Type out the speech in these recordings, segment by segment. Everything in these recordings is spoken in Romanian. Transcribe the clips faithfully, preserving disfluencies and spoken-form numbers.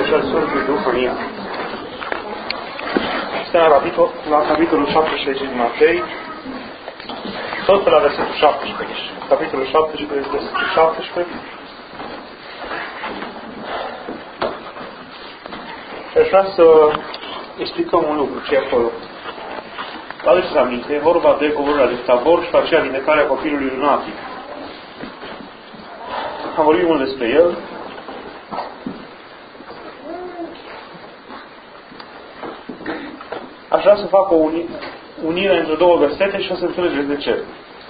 al Sfântului Duh, amin. Suntem la, capitol, la capitolul șaptesprezece din Matei, tot pe la versetul șaptesprezece. Capitolul șaptesprezece, versetul șaptesprezece. Și aș vrea să explicăm un lucru, ce e acolo. Aduceți aminte, e vorba de coborârea de Tabor și aceea vindecarea copilului lunatic. Am vorbit mult despre el. Aș vrea să fac o uni unire între două versete și o să înțelegeți de ce.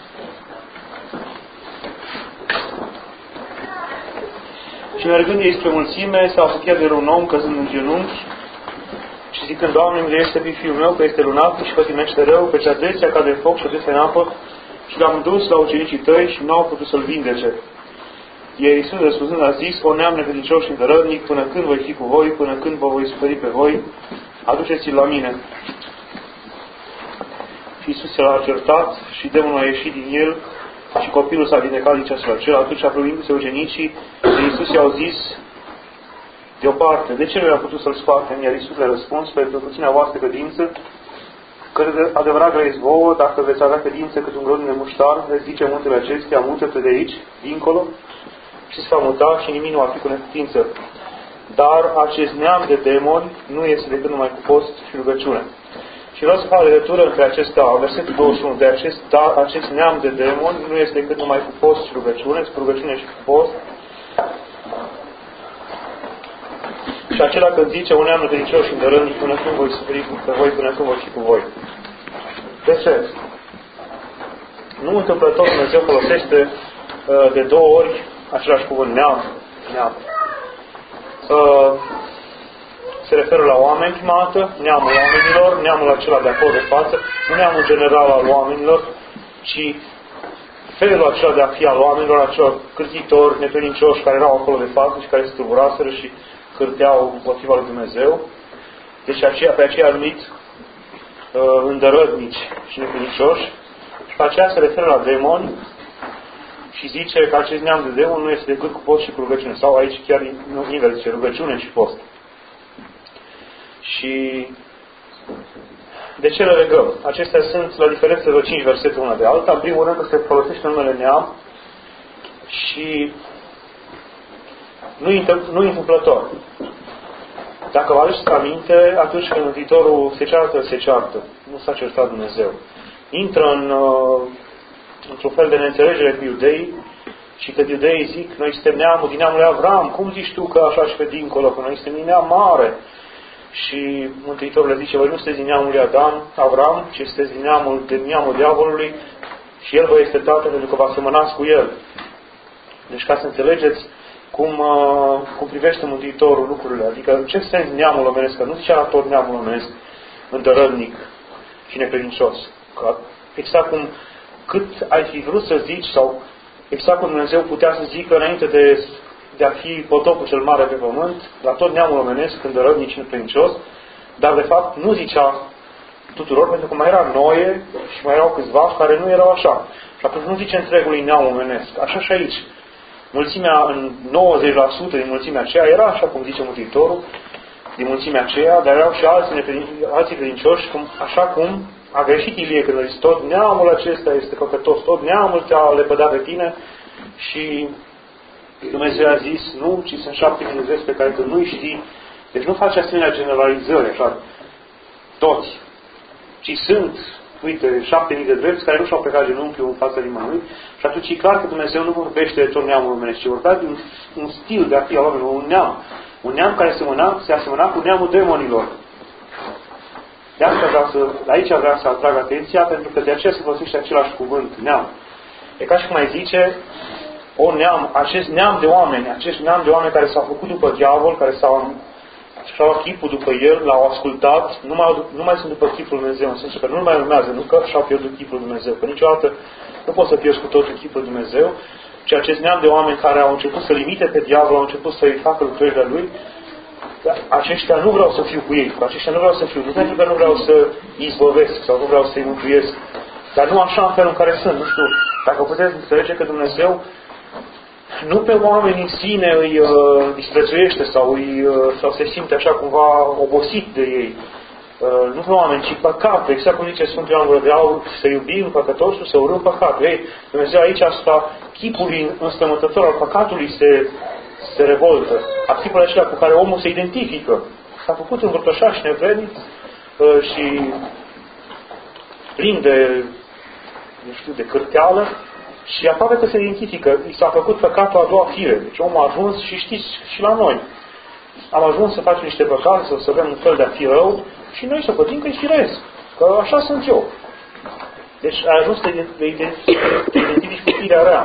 Și mergând ei spre mulțime, s-a apucat de un om căzând în genunchi și zicând, Doamne, miluiește pe fiul meu, că este lunatic și pătimește rău, căci adesea cade în foc și adesea în apă, și l-am dus la ucenicii tăi și nu au putut să-l vindece. Iar Iisus răspunzând a zis, o neam necredincios și îndărătnic, până când voi fi cu voi, până când vă voi suferi pe voi, aduceți-l la mine. Și Iisus l-a certat și demonul a ieșit din el și copilul s-a vindecat din ceasul acela. Atunci, apropiindu-se ucenicii, de Iisus i-au zis deoparte, de ce nu a putut să-l scoatem? Iar Iisus le-a răspuns, pentru puținea voastră credință, că de adevărat grăiesc vouă, dacă veți avea credință cât un grân de muștar, veți zice muntele acestea, mută-te de aici, dincolo, și se va muta și nimic nu va fi cu neputință. Dar acest neam de demoni nu este decât numai cu post și rugăciune. Și vreau să fac legătură între acesta, versetul douăzeci și unu, de acest, dar acest neam de demoni nu este decât numai cu post și rugăciune, cu rugăciune și cu post. Și acela când zice un neam necredincios și îndărătnic, până când voi suferi pe voi, până când voi fi cu voi. De ce? Nu întâmplător Dumnezeu folosește uh, de două ori același cuvânt, neam. neam. Uh, se referă la oameni prima dată, neamul oamenilor, neamul acela de acolo de față, nu neamul general al oamenilor, ci felul acela de a fi al oamenilor, acelor cârtitori, necredincioși care erau acolo de față și care se tulburaseră și cârteau împotriva lui Dumnezeu. Deci aceea, pe aceea a numit uh, îndărătnici și necredincioși. Și pe aceea se referă la demoni și zice că acest neam de demoni nu este decât cu post și cu rugăciune. Sau aici chiar nu invers, zice rugăciune și post. Și de ce le legăm? Acestea sunt la diferență de cinci versete una de alta. În primul rând că se folosește numele neam și nu întâmplător. Dacă vă aduceți aminte, atunci când Mântuitorul se ceartă, se ceartă. Nu s-a certat Dumnezeu. Intră în, într-un fel de neînțelegere cu iudeii și că iudeii zic, noi suntem neamul din neamul lui Avram, cum zici tu că așa și pe dincolo, că noi suntem din neam mare? Și Mântuitorul le zice, voi nu sunteți din neamul lui Adam, Avram, ci sunteți din neamul, din neamul diavolului și el vă este tată pentru că vă asemănați cu el. Deci ca să înțelegeți cum, uh, cum privește Mântuitorul lucrurile. Adică în ce sens neamul omenesc? Că nu zicea la tot neamul omenesc îndărătnic și necredincios. Că exact cum cât ai fi vrut să zici sau exact cum Dumnezeu putea să zică înainte de, de a fi potopul cel mare pe pământ, la tot neamul omenesc îndărătnic și necredincios, dar de fapt nu zicea tuturor, pentru că mai era Noe și mai erau câțiva care nu erau așa. Și atunci nu zice întregului neam omenesc. Așa și aici. Mulțimea, în nouăzeci la sută din mulțimea aceea era, așa cum zice Mântuitorul, din mulțimea aceea, dar erau și alții, alții credincioși, cum, așa cum a greșit Ilie când a zis, tot neamul acesta este păcătos, tot neamul te-a lepădat pe tine și Dumnezeu a zis, nu, ci sunt șapte mii de drepți pe care tu nu-i știi. Deci nu face asemenea generalizări, așa, toți, ci sunt, uite, șapte mii de drepți care nu și-au plecat genunchiul în fața nimănui și atunci e clar că Dumnezeu nu vorbește de tot neamul omenesc, ci vorbea de un, un stil de a fi al oamenilor, un neam. Un neam care se, mâna, se asemăna cu neamul demonilor. De asta vreau să, aici vreau să atrag atenția, pentru că de aceea se folosește același cuvânt, neam. E ca și cum mai zice, o neam, acest neam de oameni, acest neam de oameni care s-au făcut după diavol, care s-au și-au chipul după el, l-au ascultat, nu mai, nu mai sunt după chipul Lui Dumnezeu, în sensul că nu mai urmează, nu că și-au pierdut chipul Lui Dumnezeu, că niciodată nu poți să pierzi cu totul chipul Lui Dumnezeu, ci acest neam de oameni care au început să limite pe diavol, au început să-i facă lucrările lui, aceștia nu vreau să fiu cu ei, cu aceștia nu vreau să fiu, nu pentru că nu vreau să-i izbăvesc sau nu vreau să-i mântuiesc, dar nu așa în felul în care sunt, nu știu, dacă puteți înțelege că Dumnezeu nu pe oameni în sine îi uh, disprețuiește sau, îi, uh, sau se simte așa cumva obosit de ei. Uh, nu pe oameni, ci păcatul. Exact cum zice Sfântul Ioan Gură de Aur, să iubim păcătosul, să urâm păcatul. Ei, Dumnezeu aici asupra chipului înspăimântător al păcatului se, se revoltă. Articolul acela cu care omul se identifică. S-a făcut învârtoșat și nevrednic uh, și plin de, nu știu, de cârteală și aproape că se identifică. I s-a făcut păcatul a doua fire. Deci omul a ajuns și știți și la noi. Am ajuns să facem niște păcate, să, să avem un fel de a fi rău și noi să pătim că-i firesc. Că așa sunt eu. Deci ai ajuns să te identifici cu firea rea.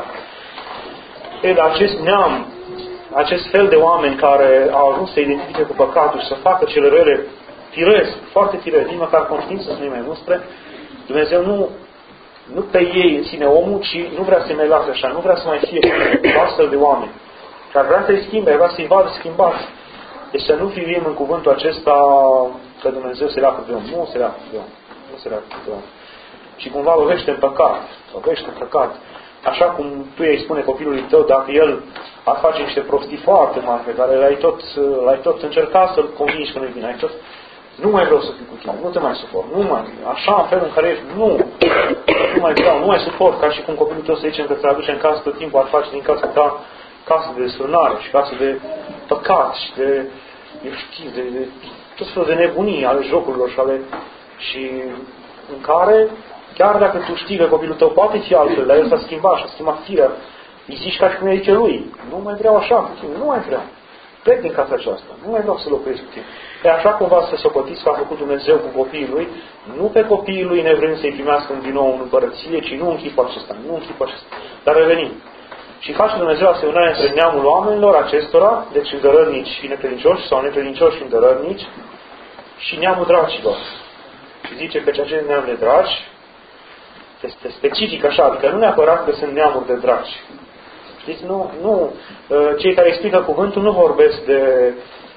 Ei, acest neam, acest fel de oameni care au ajuns să se identifice cu păcatul și să facă cele rele firesc, foarte firesc, nici măcar conștiință să nu-i mai mustre, Dumnezeu nu, nu pe ei în sine omul, ci nu vrea să-i mai lase așa, nu vrea să mai fie cu astfel de oameni. Dar vrea să-i schimbe, vrea să-i vadă schimbați. Deci să nu fim în cuvântul acesta că Dumnezeu se leacă de om. Nu se leacă de om. Nu se leacă de om. Și cumva lovește în păcat. Lovește în păcat. Așa cum tu îi spune copilului tău, dacă el ar face niște prostii foarte mari pe care l-ai tot, l-ai tot încercat să-l convingi că nu-i bine. Ai tot, nu mai vreau să fiu cu tine, nu te mai suport, nu mai, așa în felul în care ești, nu, nu mai vreau, nu mai suport, ca și cum copilul tău să zicem că ți-l aduce în casă tot timpul, ar face din casa ta casă de desfrânare și casă de păcat și de, eu știu, de, de tot felul de nebunii ale jocurilor și ale, și în care, chiar dacă tu știi că copilul tău poate fi altfel, dar el s-a schimbat și a schimbat firea, îi zici ca și cum îi zice lui, nu mai vreau așa cu tine, nu mai vreau. Plec din casa aceasta, nu mai vreau să locuiesc cu tine. E așa cumva să socotiți că a făcut Dumnezeu cu copiii lui, nu pe copiii lui nevrând să-i primească din nou în împărăție, ci nu în chipul acesta, nu în chipul acesta. Dar revenim. Și face Dumnezeu asemănare între neamul oamenilor acestora, deci îndărătnici și necredincioși, sau necredincioși și îndărătnici, și neamul dracilor. Și zice că acest neam de draci este specific așa, adică nu neapărat că sunt neamuri de draci. Știți, nu, nu, cei care explică cuvântul nu vorbesc de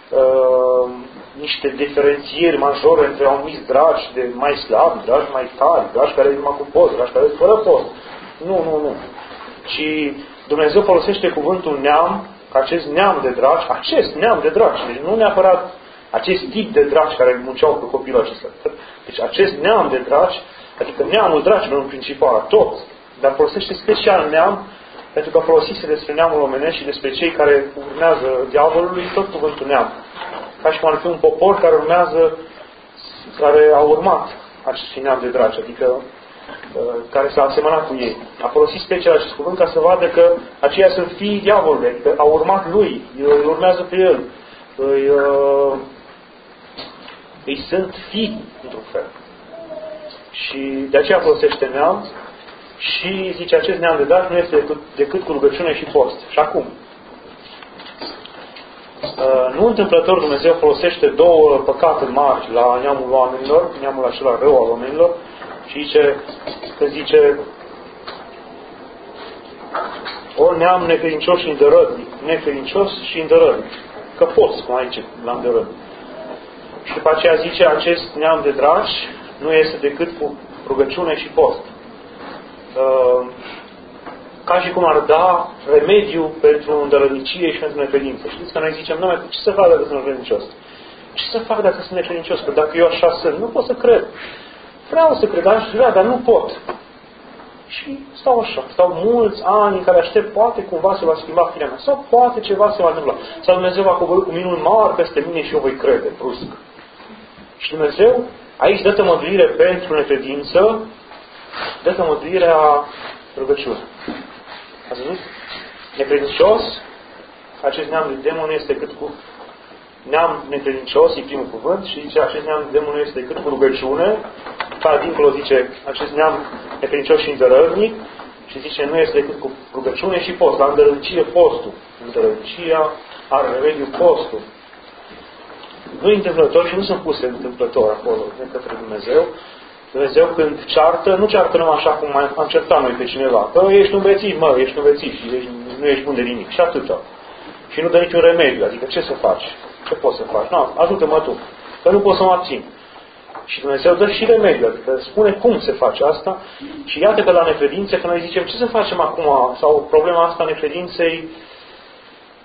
uh, niște diferențieri majore între anumiți draci, de mai slabi, draci mai tari, draci care numai cu post, draci care fără post. Nu, nu, nu. Ci Dumnezeu folosește cuvântul neam, că acest neam de draci, acest neam de draci, deci nu neapărat acest tip de draci care munceau pe copilul acesta. Deci acest neam de draci, adică neamul dracilor în principal, tot, dar folosește special neam, pentru că folosise despre neamul omenesc și despre cei care urmează diavolului, tot cuvântul neam. Ca și cum ar fi un popor care urmează, care a urmat acest neam de draci, adică care s-a asemănat cu ei. A folosit special acest cuvânt ca să vadă că aceia sunt fiii diavolului, adică au urmat lui, îi urmează pe el, îi, îi sunt fii, într-un fel. Și de aceea folosește neam și zice, acest neam de draci nu este decât, decât cu rugăciune și post. Și acum, nu întâmplător Dumnezeu folosește două păcate mari la neamul oamenilor, neamul acela rău al oamenilor, și zice, că zice o neam necredincios și îndărătnic, necredincios și îndărătnic, că poți, cum aici, la îndărătnic. Și după aceea zice, acest neam de draci nu este decât cu rugăciune și post. Ca și cum ar da remediu pentru îndărătnicie și pentru necredință. Știți că noi zicem, nu, ce să fac dacă sunt necredincios? Ce să fac dacă sunt necredincios? Că dacă eu așa sunt, nu pot să cred. Vreau să cred, aș vrea, dar nu pot. Și stau așa, stau mulți ani în care aștept, poate cumva se va schimba firea mea, sau poate ceva se va întâmpla. Sau Dumnezeu va coborî cu minuni mari peste mine și eu voi crede, brusc. Și Dumnezeu aici dă tămăduire pentru necredință, dă tămăduirea rugăciune. Ați văzut? Necredincios, acest neam de demon este cât cu neam necredincios, e primul cuvânt, și zice, acest neam de demon este cât cu rugăciune, care dincolo zice, acest neam necredincios și îndărătnic, și zice, nu este decât cu rugăciune și post. La îndărătnicie postul. Îndărătnicia are remediu postul. Nu întâmplător și nu sunt puse întâmplător acolo, de către Dumnezeu. Dumnezeu când ceartă, nu ceartă numai așa cum am certat noi pe cineva. Că ești un bețiv, mă, ești un bețiv și ești, nu ești bun de nimic. Și atâta. Și nu dă niciun remediu. Adică ce să faci? Ce poți să faci? Nu, ajută-mă tu. Că nu pot să mă abțin. Și Dumnezeu dă și remediu. Adică spune cum se face asta. Și iată că la necredințe, că noi zicem ce să facem acum, sau problema asta necredinței,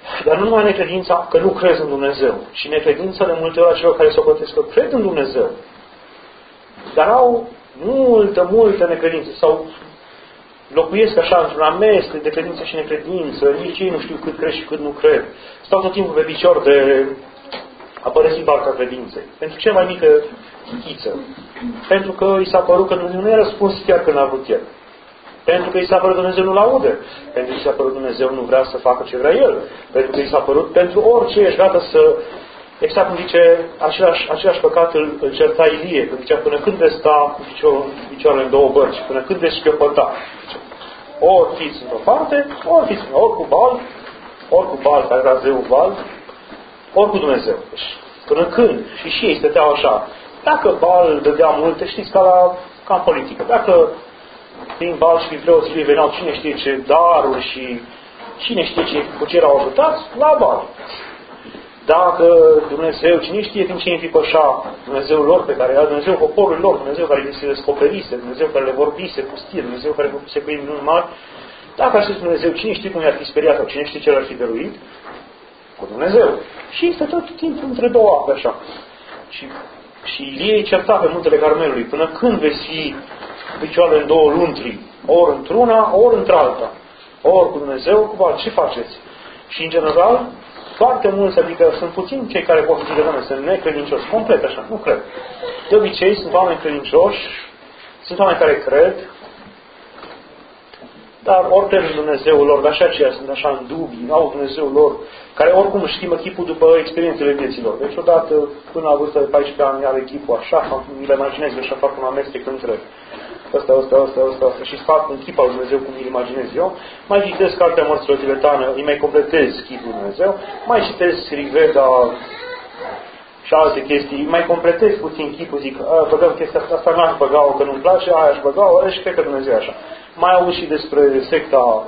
Dar nu numai necredința că nu crezi în Dumnezeu, ci necredința de multe ori a celor care se opătesc că cred în Dumnezeu, dar au multă, multă necredință sau locuiesc așa într-un amestec de credință și necredință, nici ei nu știu cât cred și cât nu cred. Stau tot timpul pe picior de a părăsi barca credinței. Pentru cea mai mică chiță. Pentru că i s-a părut că Dumnezeu nu i-a răspuns chiar când a vrut el. Pentru că i s-a părut Dumnezeu nu-l aude. Pentru că i s-a părut Dumnezeu nu vrea să facă ce vrea el. Pentru că i s-a părut pentru orice ești gata să... Exact cum zice, același, același păcat îl, îl certa Ilie, când zicea, până când veți sta cu piciorul, picioarele în două bărci, până când veți șchiopăta. Ori fiți într-o parte, ori fiți ori cu Baal, ori cu Baal, care era zeul Baal, ori cu Dumnezeu. Deci, până când? Și și ei stăteau așa. Dacă Baal dădea multe, știți, ca la ca în politică. Dacă prin Baal și preoții lui veneau cine știe ce daruri și cine știe ce, cu ce erau ajutați, la Baal. Dacă Dumnezeu, cine știe din ce înfipășa Dumnezeul lor, pe care era Dumnezeu poporul lor, Dumnezeu care se descoperise, Dumnezeu care le vorbise pustie, Dumnezeu care făcuse cu ei minuni mari, dacă ar fi Dumnezeu, cine știe cum i-ar fi speriat sau cine știe ce l-ar fi dăruit, cu Dumnezeu. Și este tot timpul între două ape așa. Și, și Ilie îi certa pe muntele Carmelului, până când veți fi picioarele în două luntri, ori într-una, ori într-alta, ori cu Dumnezeu, cu Baal, ce faceți? Și în general, foarte mulți, adică sunt puțini cei care pot zice, Doamne, sunt necredincioși, complet așa, nu cred. De obicei sunt oameni credincioși, sunt oameni care cred, dar ori pierd Dumnezeul lor, dar și aceia sunt așa în dubii, au Dumnezeul lor, care oricum își schimbă chipul după experiențele vieților. Deci odată, până la vârstă de paisprezece ani, are chipul așa, mi le imaginez, așa fac un amestec între ăsta, ăsta, ăsta, ăsta, ăsta și fac un chip al Dumnezeu cum îl imaginez eu, mai citesc cartea morților tibetană, îi mai completez chipul Dumnezeu, mai citesc Rigveda și alte chestii, mai completez puțin chipul, zic, băgăm chestia asta, asta n-aș băga-o că nu-mi place, aia aș băga-o, și cred că Dumnezeu e așa. Mai aud și despre secta,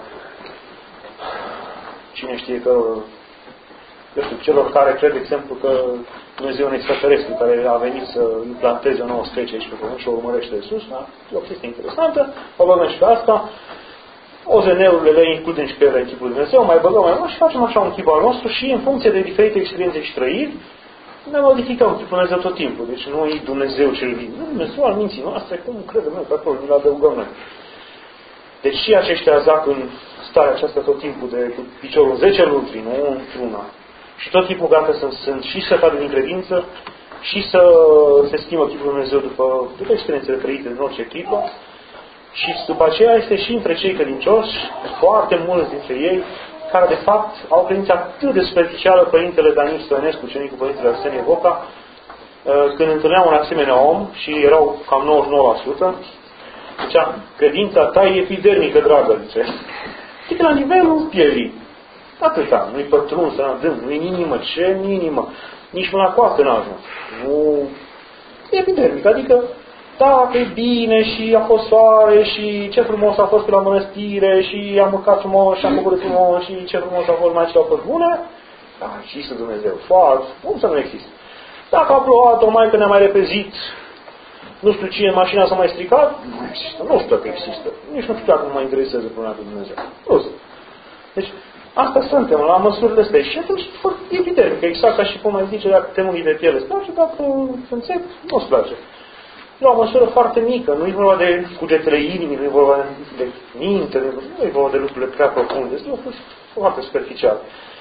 cine știe că, eu știu, celor care cred, de exemplu, că Dumnezeu e un extraterestru care a venit să implanteze o nouă specie aici pe pământ și o urmărește de sus, da? E o chestie interesantă, o băgăm și pe asta, O Z N-urile le includem și pe ele în chipul Dumnezeu, mai băgăm mai mult și facem așa un chip al nostru și în funcție de diferite experiențe și trăiri, ne modificăm chipul Dumnezeu tot timpul. Deci nu e Dumnezeu cel vin. Nu Dumnezeu al minții noastre, cum credem noi pe acolo, nu-l adăugăm noi. Deci și aceștia zac în starea aceasta tot timpul de cu piciorul în zece luntri, nu într-una. Și tot timpul gata să sunt și să facă din credință și să se schimbă chipul Dumnezeu după, după experiențele trăite în orice clipă. Și după aceea este și între cei credincioși, foarte mulți dintre ei, care de fapt au credință atât de superficială, Părintele Daniel Stoinescu, ucenicul Părintele Arsenie Voca, când întâlneau un asemenea om și erau cam nouăzeci și nouă la sută, zicea, credința ta e epidermică, dragă, zice. Adică la nivelul pielii. Atâta. Nu-i pătruns, nu-i adânc, nu-i inimă. Ce inimă? Nici mâna coastă n-a ajuns. Nu. E epidermică. Adică, da, e bine și a fost soare și ce frumos a fost pe la mănăstire și am mâncat frumos și am făcut frumos și ce frumos a fost mai ce au fost bune. Da, există Dumnezeu. Foarte. Cum să nu există? Dacă a plouat, o maică ne-a mai repezit, nu știu cine, mașina s-a mai stricat, nu există. Nu știu că există. Nici nu știu dacă mă interesează problema de Dumnezeu. Nu știu. Deci, asta suntem, la măsurile astea. Și atunci e evident că exact ca și cum mai zice, dacă te mângâi de piele îți place, dacă înțep, nu îți place. E o măsură foarte mică. Nu e vorba de cugetele inimii, nu e vorba de minte, nu e vorba de lucrurile prea profunde. Este lucruri foarte superficial.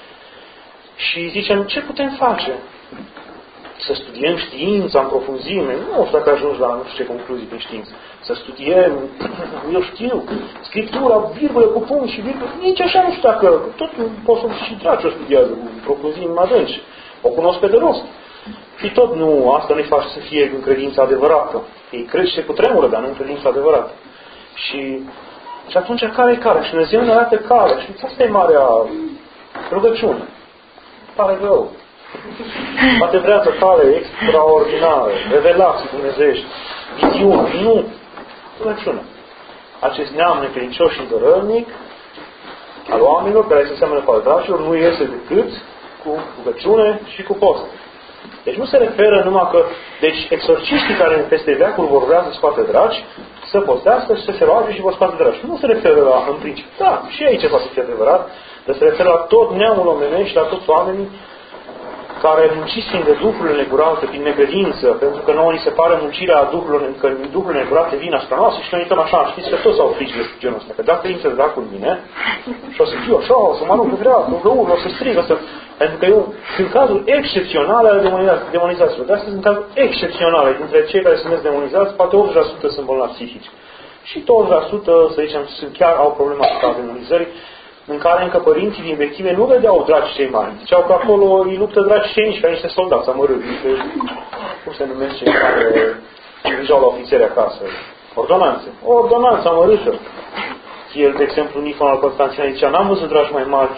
Și zicem, ce putem face? Să studiem știința în profunzime. Nu știu dacă ajungi la nu știu ce concluzii pe știință. Să studiem, eu știu, Scriptura, virgulă cu punct și virgulă. Nici așa nu știu dacă, tot poți să și dragi o studiază cu profunzime adânci. O cunosc pe de rost. Și tot nu, asta nu-i face să fie în credința adevărată. Ei cred și cu tremură, dar nu în credința adevărată. Și, și atunci care e care? Și Dumnezeu ne arată care. Și asta e marea rugăciune. Pare rău. Poate vrea să cale extraordinară, revelații dumnezeiești, viziuni. Nu. Rugăciune. Acest neam necredincios și dărălnic al oamenilor care se seamănă cu al dracilor nu iese decât cu rugăciune și cu post. Deci nu se referă numai că, deci exorciștii care peste veacuri vor vrea să scoate draci, să postească și să se roage și vă scoate de răși. Nu se referă la, în principiu, da, și aici poate fi adevărat, dar se referă la tot neamul omenesc și la toți oamenii care muncisim de duhurile negurate prin necredință, pentru că nouă ni se pare muncirea duhurilor, că duhurile negurate vin asupra noastră și noi uităm așa, știți că toți au frici de genul ăsta, că dacă intră dracul în mine și o să fiu așa, o să mă arunc cu dreapta, că urmă, o să strig, o să... pentru că eu sunt cazuri excepționale ale demonizațiilor. De asta sunt cazuri excepționale dintre cei care sunt demonizați, poate optzeci la sută sunt bolnavi psihici. Și douăzeci la sută, să zicem, sunt chiar au problema asta demonizării, în care încă părinții din vechime nu vedeau draci cei mari. Ziceau că acolo îi luptă draci cei mici, ca niște soldați amărâți. Cum se numesc cei care dirijau la ofițeri acasă? Ordonanțe. O ordonanță amărâtă. El, de exemplu, Nifon al Constanținei zicea, n-am văzut draci mai mari,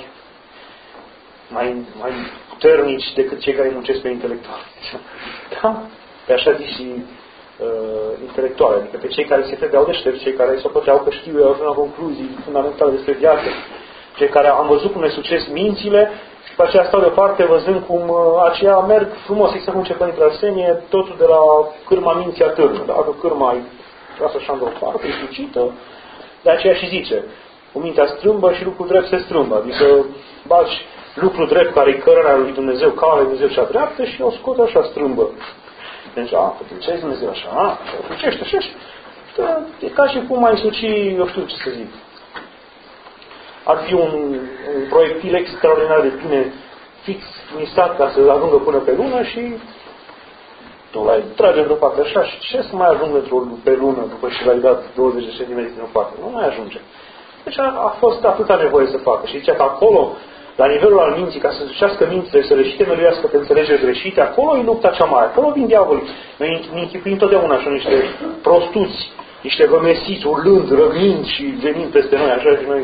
mai, mai puternici decât cei care muncesc pe intelectuali. Da? Pe așa zis și uh, intelectuale, adică pe cei care se credeau deștepți, cei care se puteau că știu, au ajuns la concluzii fundamentale despre viață, cei care am văzut cum ne succes mințile și după aceea stau deoparte văzând cum uh, aceia merg frumos, exact cum începând într-o asenie, totul de la cârma minții atârnă. Dacă cârma e trasă așa într-o parte, e sucită, de aceea și zice, cu mintea strâmbă și lucrul drept se strâmbă, adică baci lucrul drept care e cărarea lui Dumnezeu, calea lui Dumnezeu cea dreaptă și o scoți așa strâmbă. Deci, a, puteți Dumnezeu așa, a, putește așa și e ca și cum ai suci, eu știu ce să zic. Ar fi un, un proiectil extraordinar de bine fix, misat ca să ajungă până pe lună și tu l-ai trage într-o parte așa și ce să mai ajungă pe lună după ce l-ai dat douăzeci de centimetri în o parte? Nu mai ajunge. Deci a, a fost atâta nevoie să facă. Și zicea că acolo, la nivelul al minții, ca să ducească mințile, să le și temeluiască pe înțelegeri greșite, acolo e lupta cea mare. Acolo vin diavolii. Noi ne închipuim totdeauna așa niște prostuți, niște vămesiți, urlând, răgnind și venind peste noi, așa și noi...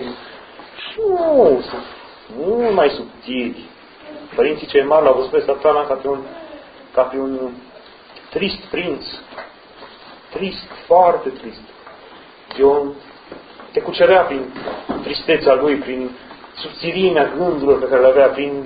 Nu, sunt mult mai subtili. Părinții cei mari l-au văzut pe Satana ca pe un, ca pe un trist prinț. Trist, foarte trist. Eu te cucerea prin tristețea lui, prin subțirimea gândurilor pe care le avea, prin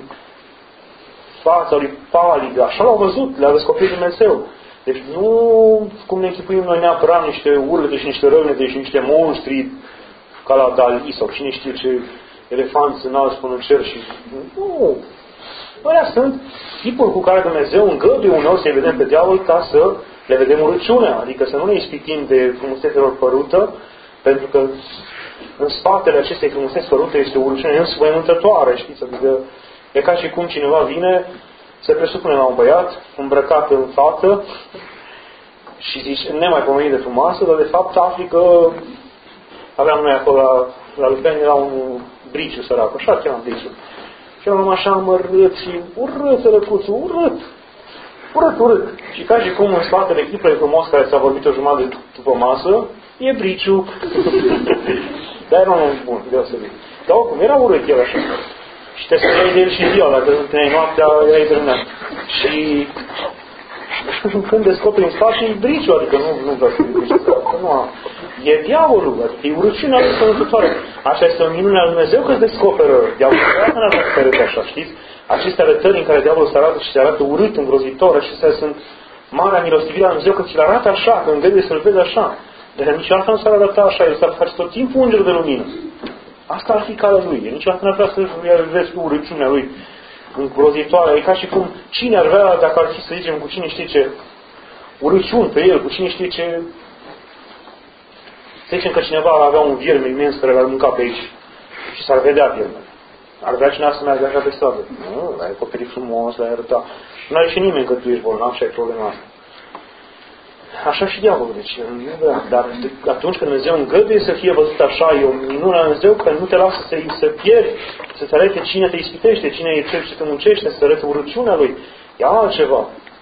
fața lui palidă. Așa l-au văzut, le-a descoperit Dumnezeu. Deci nu cum ne închipuim noi neapărat niște urlete și niște răgnete și niște monștri ca la Dali sau cine știe ce elefanți înalți până în cer și... Nu! Aia sunt tipuri cu care Dumnezeu îngăduie uneori să-i vedem pe diavol ca să le vedem urăciunea, adică să nu ne ispitim de frumusețelor părută, pentru că în spatele acestei frumuseți părute este o urăciune înspăimântătoare, știți? Adică e ca și cum cineva vine, se presupune la un băiat, îmbrăcat în fată și zici, nemaipomenit de frumoasă, dar de fapt afli că aveam noi acolo la, la Lupeni, era un briciu sărac, așa cheamă briciu. Și eram așa amărât și urât, sărăcuțul, urât, urât, urât. Și ca și cum în spatele echipei frumos care s-a vorbit o jumătate după masă, e briciu. Dar era un bun, deosebit. Dar oricum, era urât el așa. Și te spune de el și ziua, dacă nu te noaptea, era eternat. Și când descoperi în spate, e briciu, adică nu, nu vreau să fie briciu, nu am. E diavolul, adică e urăciunea lui sănătotoare. Așa este o minune a Lui Dumnezeu că îți descoperă diavolul. Nu ar să arăte așa, știți? Aceste arătări în care diavolul se arată și se arată urât, îngrozitor, acestea sunt marea milostivire a Lui Dumnezeu că ți-l arată așa, că îngăduie să-l vezi așa. Dar niciodată nu s-ar arăta așa, el s-ar face tot timpul înger de lumină. Asta ar fi calea lui. El niciodată nu ar vrea să vezi tu urăciunea lui îngrozitoare. E ca și cum cine ar vrea, dacă ar fi să zicem cu cine știe ce urăciuni pe el, cu cine știe ce... Să zicem că cineva ar avea un vierme imens care l-ar mânca pe aici și s-ar vedea viermele. Ar vrea cineva să meargă așa pe stradă. Nu, l-ai acoperit frumos, l-ai arătat. Nu are și nimeni că tu ești bolnav și ai problema asta. Așa și diavolul, deci nu vrea. Dar atunci când Dumnezeu îngăduie să fie văzut așa, e o minune a Dumnezeu că nu te lasă să, să pierzi, să-ți arate cine te ispitește, cine e cel ce te muncește, să-ți arate urăciunea lui. E altceva.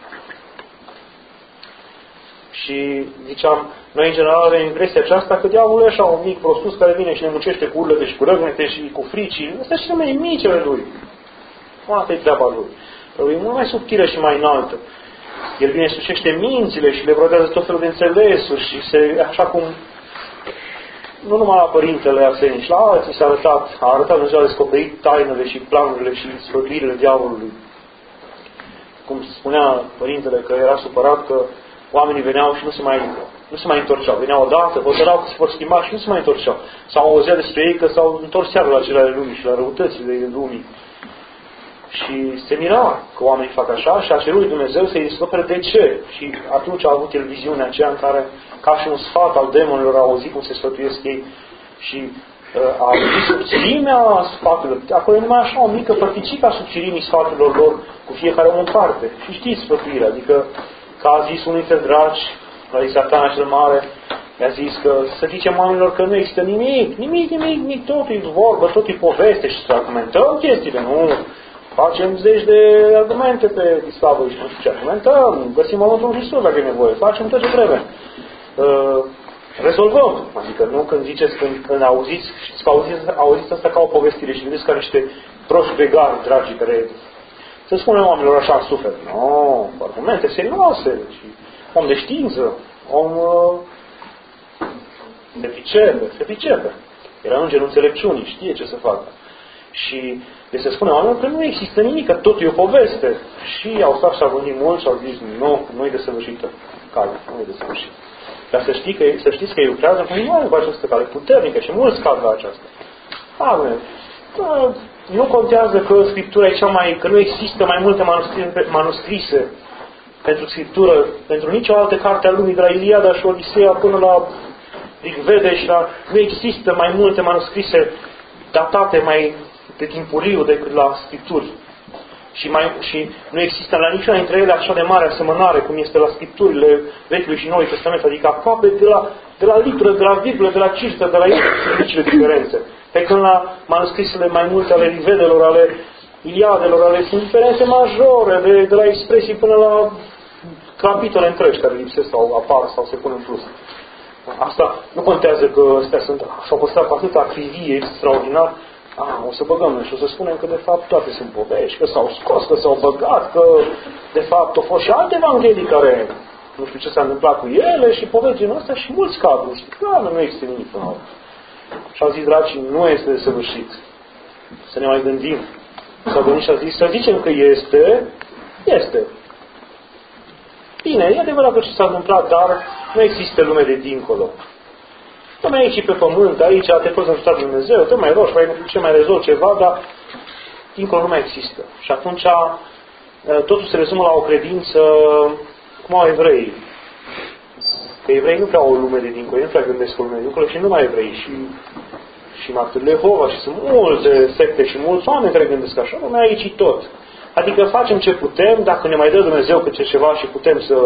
Și ziceam, noi în general avem impresia aceasta că diavolul e așa un mic prostus care vine și ne muncește cu urlete și cu răgnete și cu fricii. Astea și mai micile lui. Asta e treaba lui. E mult mai subtilă și mai înaltă. El vine și sucește mințile și le brodează tot felul de înțelesuri și se, așa cum nu numai la părintele Arsenie, și la alții s-a arătat, a arătat Dumnezeu, a descoperit tainele și planurile și sfătuirile diavolului. Cum spunea părintele că era supărat că oamenii veneau și nu se mai Nu se mai întorceau. Veneau odată, hotărau că se vor schimba și nu se mai întorceau. Sau auzea despre ei că s-au întors iar la cele ale lumii și la răutățile lumii. Și se mira că oamenii fac așa și a cerut lui Dumnezeu să-i descopere de ce. Și atunci a avut el viziunea aceea în care, ca și un sfat al demonilor, a auzit cum se sfătuiesc ei și uh, a auzit subțirimea sfaturilor. Acolo e numai așa o mică părticică a subțirimii sfaturilor lor cu fiecare om în parte. Și știți sfătuirea, adică că a zis unul dintre dragi, la Satana cel Mare, i-a zis că să zicem oamenilor că nu există nimic, nimic, nimic, nimic, totul e vorbă, totul e poveste și să argumentăm chestiile, nu. Facem zeci de argumente pe dislavă și nu știu ce argumentăm, găsim momentul în Hristos dacă e nevoie, facem tot ce trebuie. Uh, rezolvăm. Adică nu când ziceți, când, când auziți, știți că auziți, auziți asta ca o povestire și vedeți ca niște proști vegani, dragii, care să spunem oamenilor așa suferă. Nu, no, argumente serioase și om de știință, om uh, de pricepe, se pricepe. Era îngerul înțelepciunii, știe ce să facă. Și de se spune oamenilor că nu există nimic, că totul e o poveste. Și au stat și au gândit mult și au zis, nu, nu e desăvârșită calea, nu e desăvârșită. Dar să, știi că, să știți că ei lucrează cu oameni cu această cale puternică și mulți cad la aceasta. Amen. Da, nu contează că Scriptura e cea mai, că nu există mai multe manuscrise, manuscrise pentru Scriptură, pentru nicio altă carte a lumii, de la Iliada și Odiseea până la Rigvede și la... Nu există mai multe manuscrise datate mai de timpuriu decât la Scripturi. Și, mai, și nu există la niciuna dintre ele așa de mare asemănare cum este la Scripturile Vechiului și Noului Testament, adică aproape de la, de la litură, de la virgulă, de la cirtă, de la ei sunt micile diferențe. Pe când la manuscrisele mai multe ale Rivedelor, ale Iliadelor, ale sunt diferențe majore, de, de la expresii până la capitole întregi care lipsesc sau apar sau se pun în plus. Asta nu contează că astea sunt, s-au păstrat cu atâta acrivie extraordinar. Ah, o să băgăm noi și o să spunem că de fapt toate sunt povești, că s-au scos, că s-au băgat, că de fapt au fost și alte evanghelii care nu știu ce s-a întâmplat cu ele și povești din astea și mulți cadru. Și clar, nu există nimic până la urmă. Și au zis, dragii, nu este desăvârșit. Să ne mai gândim. S-au gândit și au zis, să zicem că este, este. Bine, e adevărat că ce s-a întâmplat, dar nu există lume de dincolo. Tu mai aici pe pământ, aici te poți ajuta Dumnezeu, te mai rogi, mai ce mai rezolvi ceva, dar dincolo nu mai există. Și atunci totul se rezumă la o credință cum au evreii. Că evreii nu prea au o lume de dincolo, nu prea gândesc o lume de dincolo și nu numai evrei, și, și martirii Jehova și sunt multe secte și mulți oameni care gândesc așa, numai aici tot. Adică facem ce putem, dacă ne mai dă Dumnezeu câte ceva și putem să...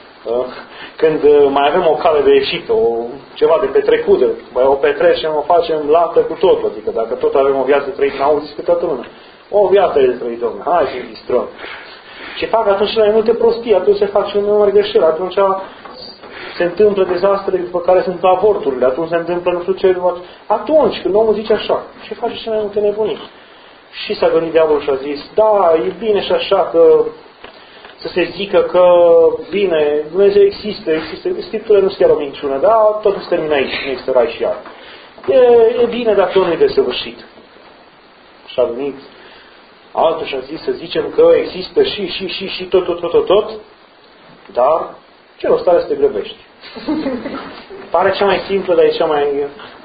Când mai avem o cale de ieșit, o, ceva de petrecută, mai o petrecem, o facem lată cu totul. Adică dacă tot avem o viață trăită, n-auziți pe toată lumea. O viață de trăit, Domnule, hai să-i distrăm. Și fac atunci mai multe prostii, atunci se fac și un număr greșeli, atunci se întâmplă dezastre după care sunt avorturile, atunci se întâmplă nu știu ce, atunci când omul zice așa, și face și mai multe nebunii. Și s-a gândit diavolul și a zis, da, e bine și așa că să se zică că, bine, Dumnezeu există, există, Scriptura nu se chiar o minciună, dar totul se termină aici, nu există rai și iar. E, e bine, dar tot nu e desăvârșit. Și a venit altul și a zis să zicem că există și, și, și, și, tot, tot, tot, tot, tot, dar ce rost are să te grăbești? Pare cea mai simplă, dar e cea mai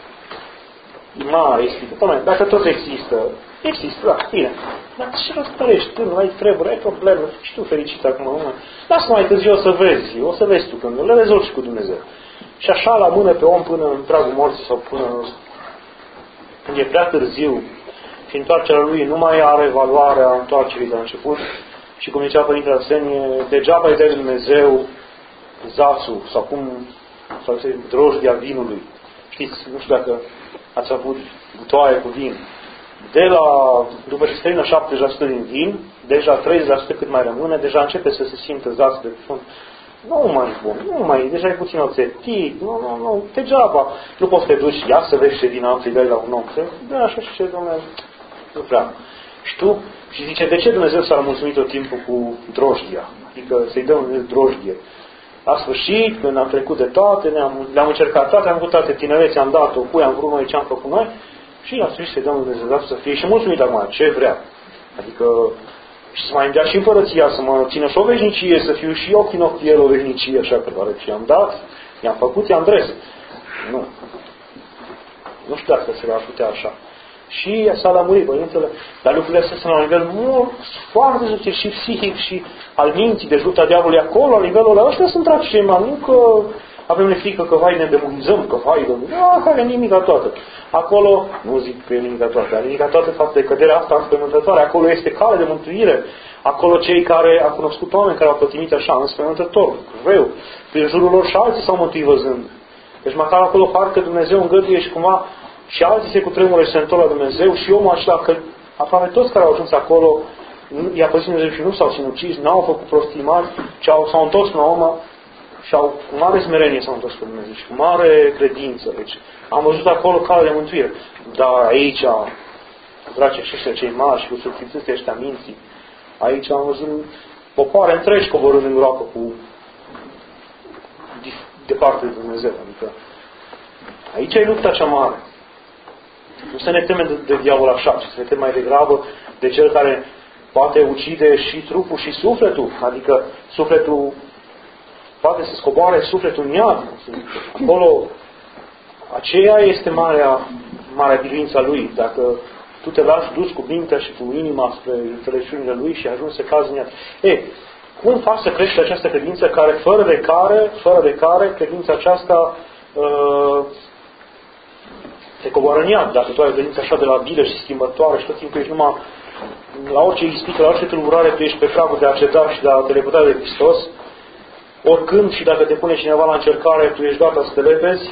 mare explică. Dacă tot există, există, da, bine. Dar ce rost are, ești tânăr, ai treburi, ai probleme, și tu fericit acum, mă. Lasă mai târziu, o să vezi, o să vezi tu când le rezolvi și cu Dumnezeu. Și așa la mână pe om până în pragul morții sau până când e prea târziu și întoarcerea lui nu mai are valoarea întoarcerii de la început și cum zicea Părintele Arsenie, degeaba îi dai Dumnezeu zațul sau cum, sau se drojdia vinului. Știți, nu știu dacă ați avut butoaie cu vin. De la, după ce se termină șaptezeci la sută din vin, deja treizeci la sută cât mai rămâne, deja începe să se simtă zațul de fund. Nu mai e bun, nu mai e, deja e puțin oțetit, nu, nu, nu, degeaba. Nu poți să te duci, ia să vezi ce vin alții dai la un om. Da, așa și ce, Domnule, nu prea. Și tu, și zice, de ce Dumnezeu s-a mulțumit tot timpul cu drojdia? Adică să-i dăm Dumnezeu drojdie. La sfârșit, când am trecut de toate, ne-am, le-am încercat toate, am avut toate tinerețe, am dat-o, cui am vrut noi, ce am făcut noi, și la sfârșit să-i dăm Dumnezeu să fie și mulțumit acum, ce vrea. Adică, și să mai îmi dea și împărăția, să mă țină și o veșnicie, să fiu și ochii în ochii el o veșnicie, așa că doar ce am dat, I-am făcut, i-am dres. Nu. Nu știu dacă se va putea așa. Și s-a lămurit, părintele, dar lucrurile astea sunt la nivel mult, foarte subțire, și psihic, și al minții, de lupta diavolului acolo, la nivelul ăla. Ăștia sunt dragi cei mai, nu că avem frică că, vai, ne demonizăm, că, vai, nu, care e nimica toată. Acolo, nu zic că e nimica toată, dar nimica toată față de căderea asta înspăimântătoare. Acolo este cale de mântuire. Acolo cei care au cunoscut oameni care au pătimit așa, înspăimântător, rău, prin jurul lor și alții s-au mântuit văzând. Deci măcar acolo parcă Dumnezeu îngăduie și cumva și alții se cutremură și se întorc la Dumnezeu și omul acela, că aproape toți care au ajuns acolo i-a păzit Dumnezeu și nu s-au sinucis, n-au făcut prostii mari, ci au, s-au întors la om și au, cu mare smerenie s-au întors cu Dumnezeu și cu mare credință. Deci am văzut acolo cale de mântuire. Dar aici, dragi ăștia cei mari și cu subțitâții ăștia minții, aici am văzut popoare întregi coborând în groapă cu departe de Dumnezeu. Adică aici e lupta cea mare. Nu să ne temem de, de diavol așa, ci să ne temem mai degrabă de cel care poate ucide și trupul și sufletul. Adică sufletul poate să scoboare sufletul în iad. Acolo, aceea este marea, marea biruința lui. Dacă tu te lași dus cu mintea și cu inima spre înțelepciunile lui și ajungi să cazi în iad. E, cum faci să crești această credință care, fără de care, fără de care, credința aceasta uh, te coboară în iad. Dacă tu ai o credință așa de labilă și schimbătoare și tot timpul ești numai la orice ispită, la orice tulburare, tu ești pe pragul de a ceda și de a te lepăda de Hristos, oricând și dacă te pune cineva la încercare, tu ești gata să te lepezi,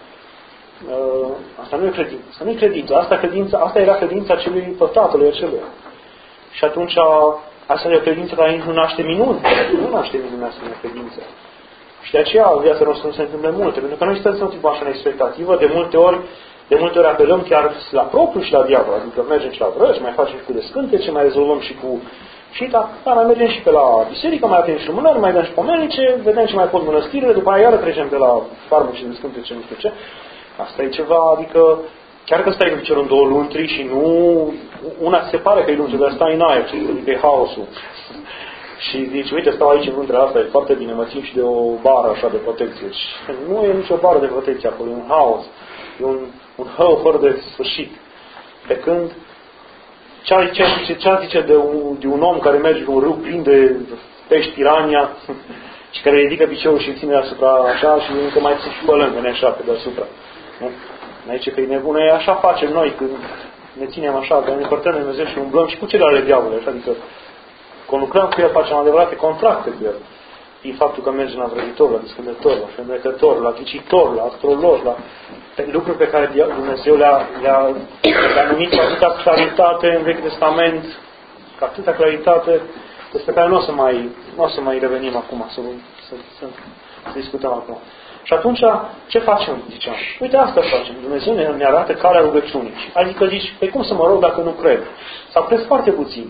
uh, asta nu e credință. Asta nu e credință. Asta, credință, asta era credința celui pătatului acelui. Și atunci, asta e o credință care nici nu naște minuni. Nu naște minuni asemenea credință. Și de aceea viața noastră nu se întâmplă multe. Pentru că noi stăm tipul așa în expectativă, de multe ori De multe ori apelăm chiar la propriu și la diavol. Adică mergem și la vrăji, mai facem și cu descântece, mai rezolvăm și cu... Și da, da, mai mergem și pe la biserică, mai avem și lumânări, mai dăm și pomenice, vedem ce mai pot mănăstirile, după aia iară trecem de la farmec și descântece, nu știu ce. Asta e ceva, adică chiar că stai în picior în două luntri și nu... Una se pare că e luntri, dar stai în aer, adică e haosul. Și zici, uite, stau aici în luntra asta, e foarte bine, mă țin și de o bară așa de protecție. Și nu e nicio bară de protecție acolo, e un haos. E un, un hău fără de sfârșit. Pe când, ce zice, ce zice de, un, de un om care merge cu un râu plin de pești pirania și care ridică piciorul și îl ține deasupra așa și încă mai țin și pălângă așa pe deasupra. Nu? Aici că e nebună, e așa facem noi când ne ținem așa, că ne părtăm de Dumnezeu și umblăm și cu celelalte diavole, așa, adică conlucrăm cu el, facem adevărate contracte cu el. E faptul că mergem la vrăjitor, la discândător, la femecător, la ghicitor, la astrolog, la lucruri pe care Dumnezeu le-a, le-a, le-a numit cu atâta claritate în Vechiul Testament, cu atâta claritate, despre care nu o să mai, nu o să mai revenim acum, să, să, să, să discutăm acum. Și atunci, ce facem, ziceam? Uite, asta facem. Dumnezeu ne, ne arată calea rugăciunii. Adică zici, pe cum să mă rog dacă nu cred? Sau cred foarte puțin.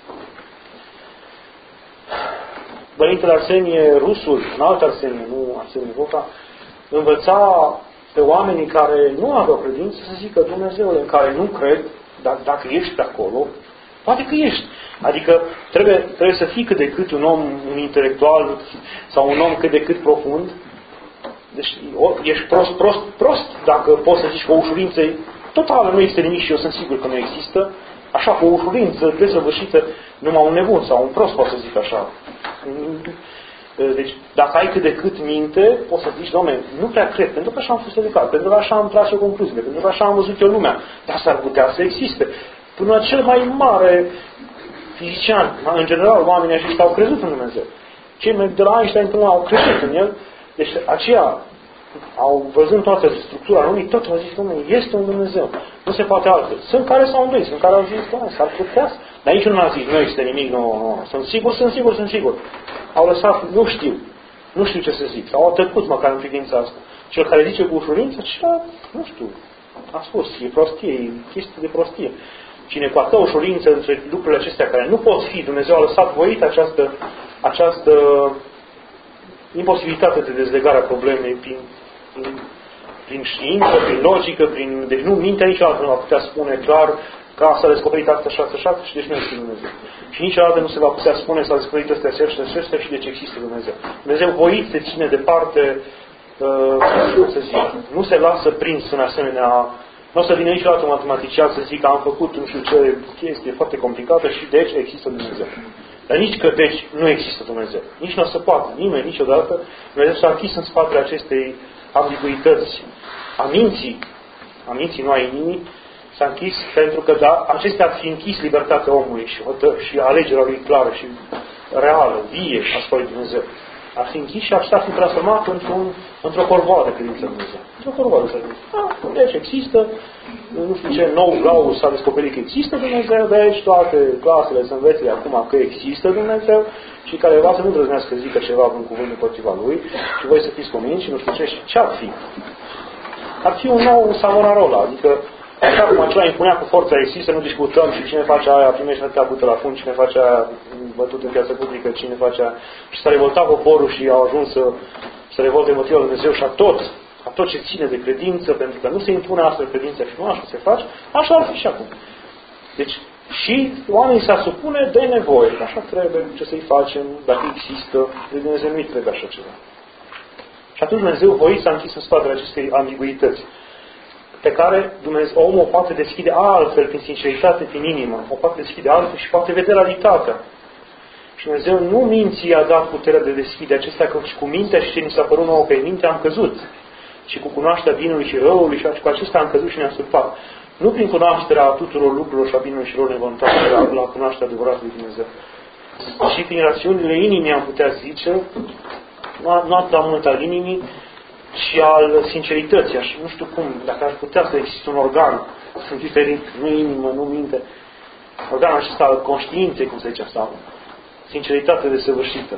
Părintele Arsenie Rusul, un alt Arsenie, nu Arsenie Voca, învăța pe oamenii care nu aveau credință să zică, Dumnezeule, în care nu cred, dar dacă ești pe acolo, poate că ești. Adică trebuie, trebuie să fii cât de cât un om, un intelectual sau un om cât de cât profund. Deci ești prost, prost, prost dacă poți să zici că o ușurință totală nu este nimic și eu sunt sigur că nu există. Așa, cu o ușurință desăvârșită, numai un nebun sau un prost poate să zic așa. Deci, dacă ai cât de cât minte, poți să zici, Doamne, nu prea cred, pentru că așa am fost educat, pentru că așa am tras eu concluziile, pentru că așa am văzut eu lumea. Dar s-ar putea să existe. Până la cel mai mare fizician, în general, oamenii aceștia au crezut în Dumnezeu. Cei de la Einstein până au crezut în El. Deci, aceia au văzând toată structura lumii, tot au zis, Doamne, este un Dumnezeu. Nu se poate altfel. Sunt care s-au îndoit, sunt care au zis, Doamne, s-ar putea. Dar nici nu a zis, nu este nimic, nu, nu. Sunt sigur, sunt sigur, sunt sigur. Au lăsat, nu știu. Nu știu ce să zic. Sau au tăcut măcar în privința asta. Cel care zice cu ușurință, cea, nu știu, a spus, e prostie, e chestie de prostie. Cine cu atâta ușurință între lucrurile acestea care nu pot fi, Dumnezeu a lăsat voit această, această imposibilitate de dezlegare a problemei prin, prin, prin știință, prin logică, prin... Deci nu, mintea niciodată nu va putea spune clar că s-a descoperit asta, așa, așa, și deci nu este Dumnezeu. Și niciodată nu se va putea spune s-a descoperit astea, astea, astea, și deci există Dumnezeu. Dumnezeu voit se ține departe cum să zic, nu se lasă prins în asemenea, nu o să vină niciodată un matematician să zică am făcut nu știu ce chestie foarte complicată și deci există Dumnezeu. Dar nici că deci nu există Dumnezeu. Nici nu o să poată, nimeni niciodată. Dumnezeu s-a închis în spatele acestei ambiguități a minții, a minții, nu a inimii, s-a închis pentru că da, acestea ar fi închis libertatea omului și, hătă, și alegerea lui clară și reală, vie asupra lui Dumnezeu. Ar fi închis și ar fi transformat într-un, într-o corvoadă credință în Dumnezeu. Într-o corvoadă să zic. Ah, deci există, nu știu ce nou grau s-a descoperit că există Dumnezeu, deci toate clasele să învețe acum că există Dumnezeu și careva să nu îndrăznească să zică ceva în cuvânt împotriva lui și voi să fiți convinși și nu știu ce, și ce ar fi? Ar fi un nou Savonarola, adică așa cum acela impunea cu forța există, nu discutăm și cine face aia primește atâtea bute la fund, cine face aia bătut în piață publică, cine face aia. Și s-a revoltat poporul și au ajuns să, să revolte împotriva lui Dumnezeu și a tot, a tot ce ține de credință, pentru că nu se impune astfel credința și nu așa se face, așa ar fi și acum. Deci, și oamenii s-ar supune de nevoie, așa trebuie, ce să-i facem, dacă există, de Dumnezeu nu-i trebuie așa ceva. Și atunci Dumnezeu voit s-a închis în spatele acestei ambiguități, pe care Dumnezeu, omul o poate deschide altfel, prin sinceritate, prin inimă, o poate deschide altfel și poate vedea realitatea. Și Dumnezeu nu minții i-a dat puterea de deschide acestea, că și cu mintea și ce ni s-a părut nouă pe minte am căzut. Și cu cunoașterea binului și răului și cu acestea am căzut și ne-am surpat. Nu prin cunoașterea tuturor lucrurilor și a binului și răului ne vom întoarce la, la cunoașterea adevăratului Dumnezeu. Și prin rațiunile inimii am putea zice, nu, nu atât la mult al inimii, și al sincerității, așa, nu știu cum, dacă ar putea să existe un organ diferit, nu inimă, nu minte, organul acesta al conștiinței, cum se zice, sau sinceritate desăvârșită.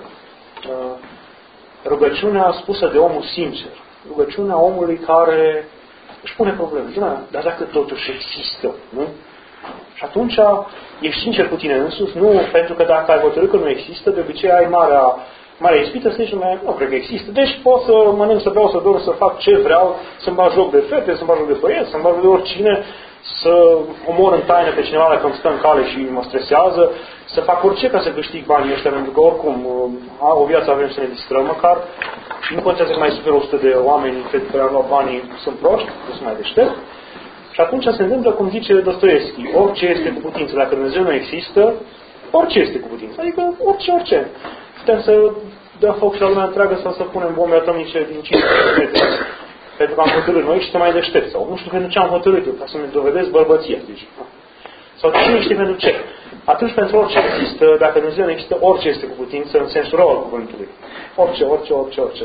Rugăciunea spusă de omul sincer, rugăciunea omului care își pune probleme. Dar dacă totuși există, nu? Și atunci ești sincer cu tine însuși, nu pentru că dacă ai hotărât că nu există, de obicei ai marea Mare ispită să zici, nu cred că există. Deci pot să mănânc, să beau, să dorm, să fac ce vreau, să-mi bag joc de fete, să-mi bag joc de băieți, să-mi bag joc de oricine, să omor în taină pe cineva dacă îmi stă în cale și mă stresează, să fac orice ca să câștig banii ăștia, pentru că oricum o viață avem să ne distrăm măcar și nu contează că mai super o sută de oameni cred că le-au luat banii, sunt proști, nu sunt mai deștept. Și atunci se întâmplă, cum zice Dostoevski, orice este cu putință. Dacă Dumnezeu nu există, orice este cu putință. Adică orice, orice. Putem să dăm foc și la lumea întreagă sau să punem bombe atomice din cinci metri. Pentru că am hotărât noi și să mai deștept. Sau nu știu pentru ce am hotărât eu, ca să-mi dovedesc bărbăția. Deci, sau cine știe pentru ce. Atunci pentru orice există, dacă Dumnezeu nu există, orice este cu putință în sensul rău al cuvântului. Orice, orice, orice, orice.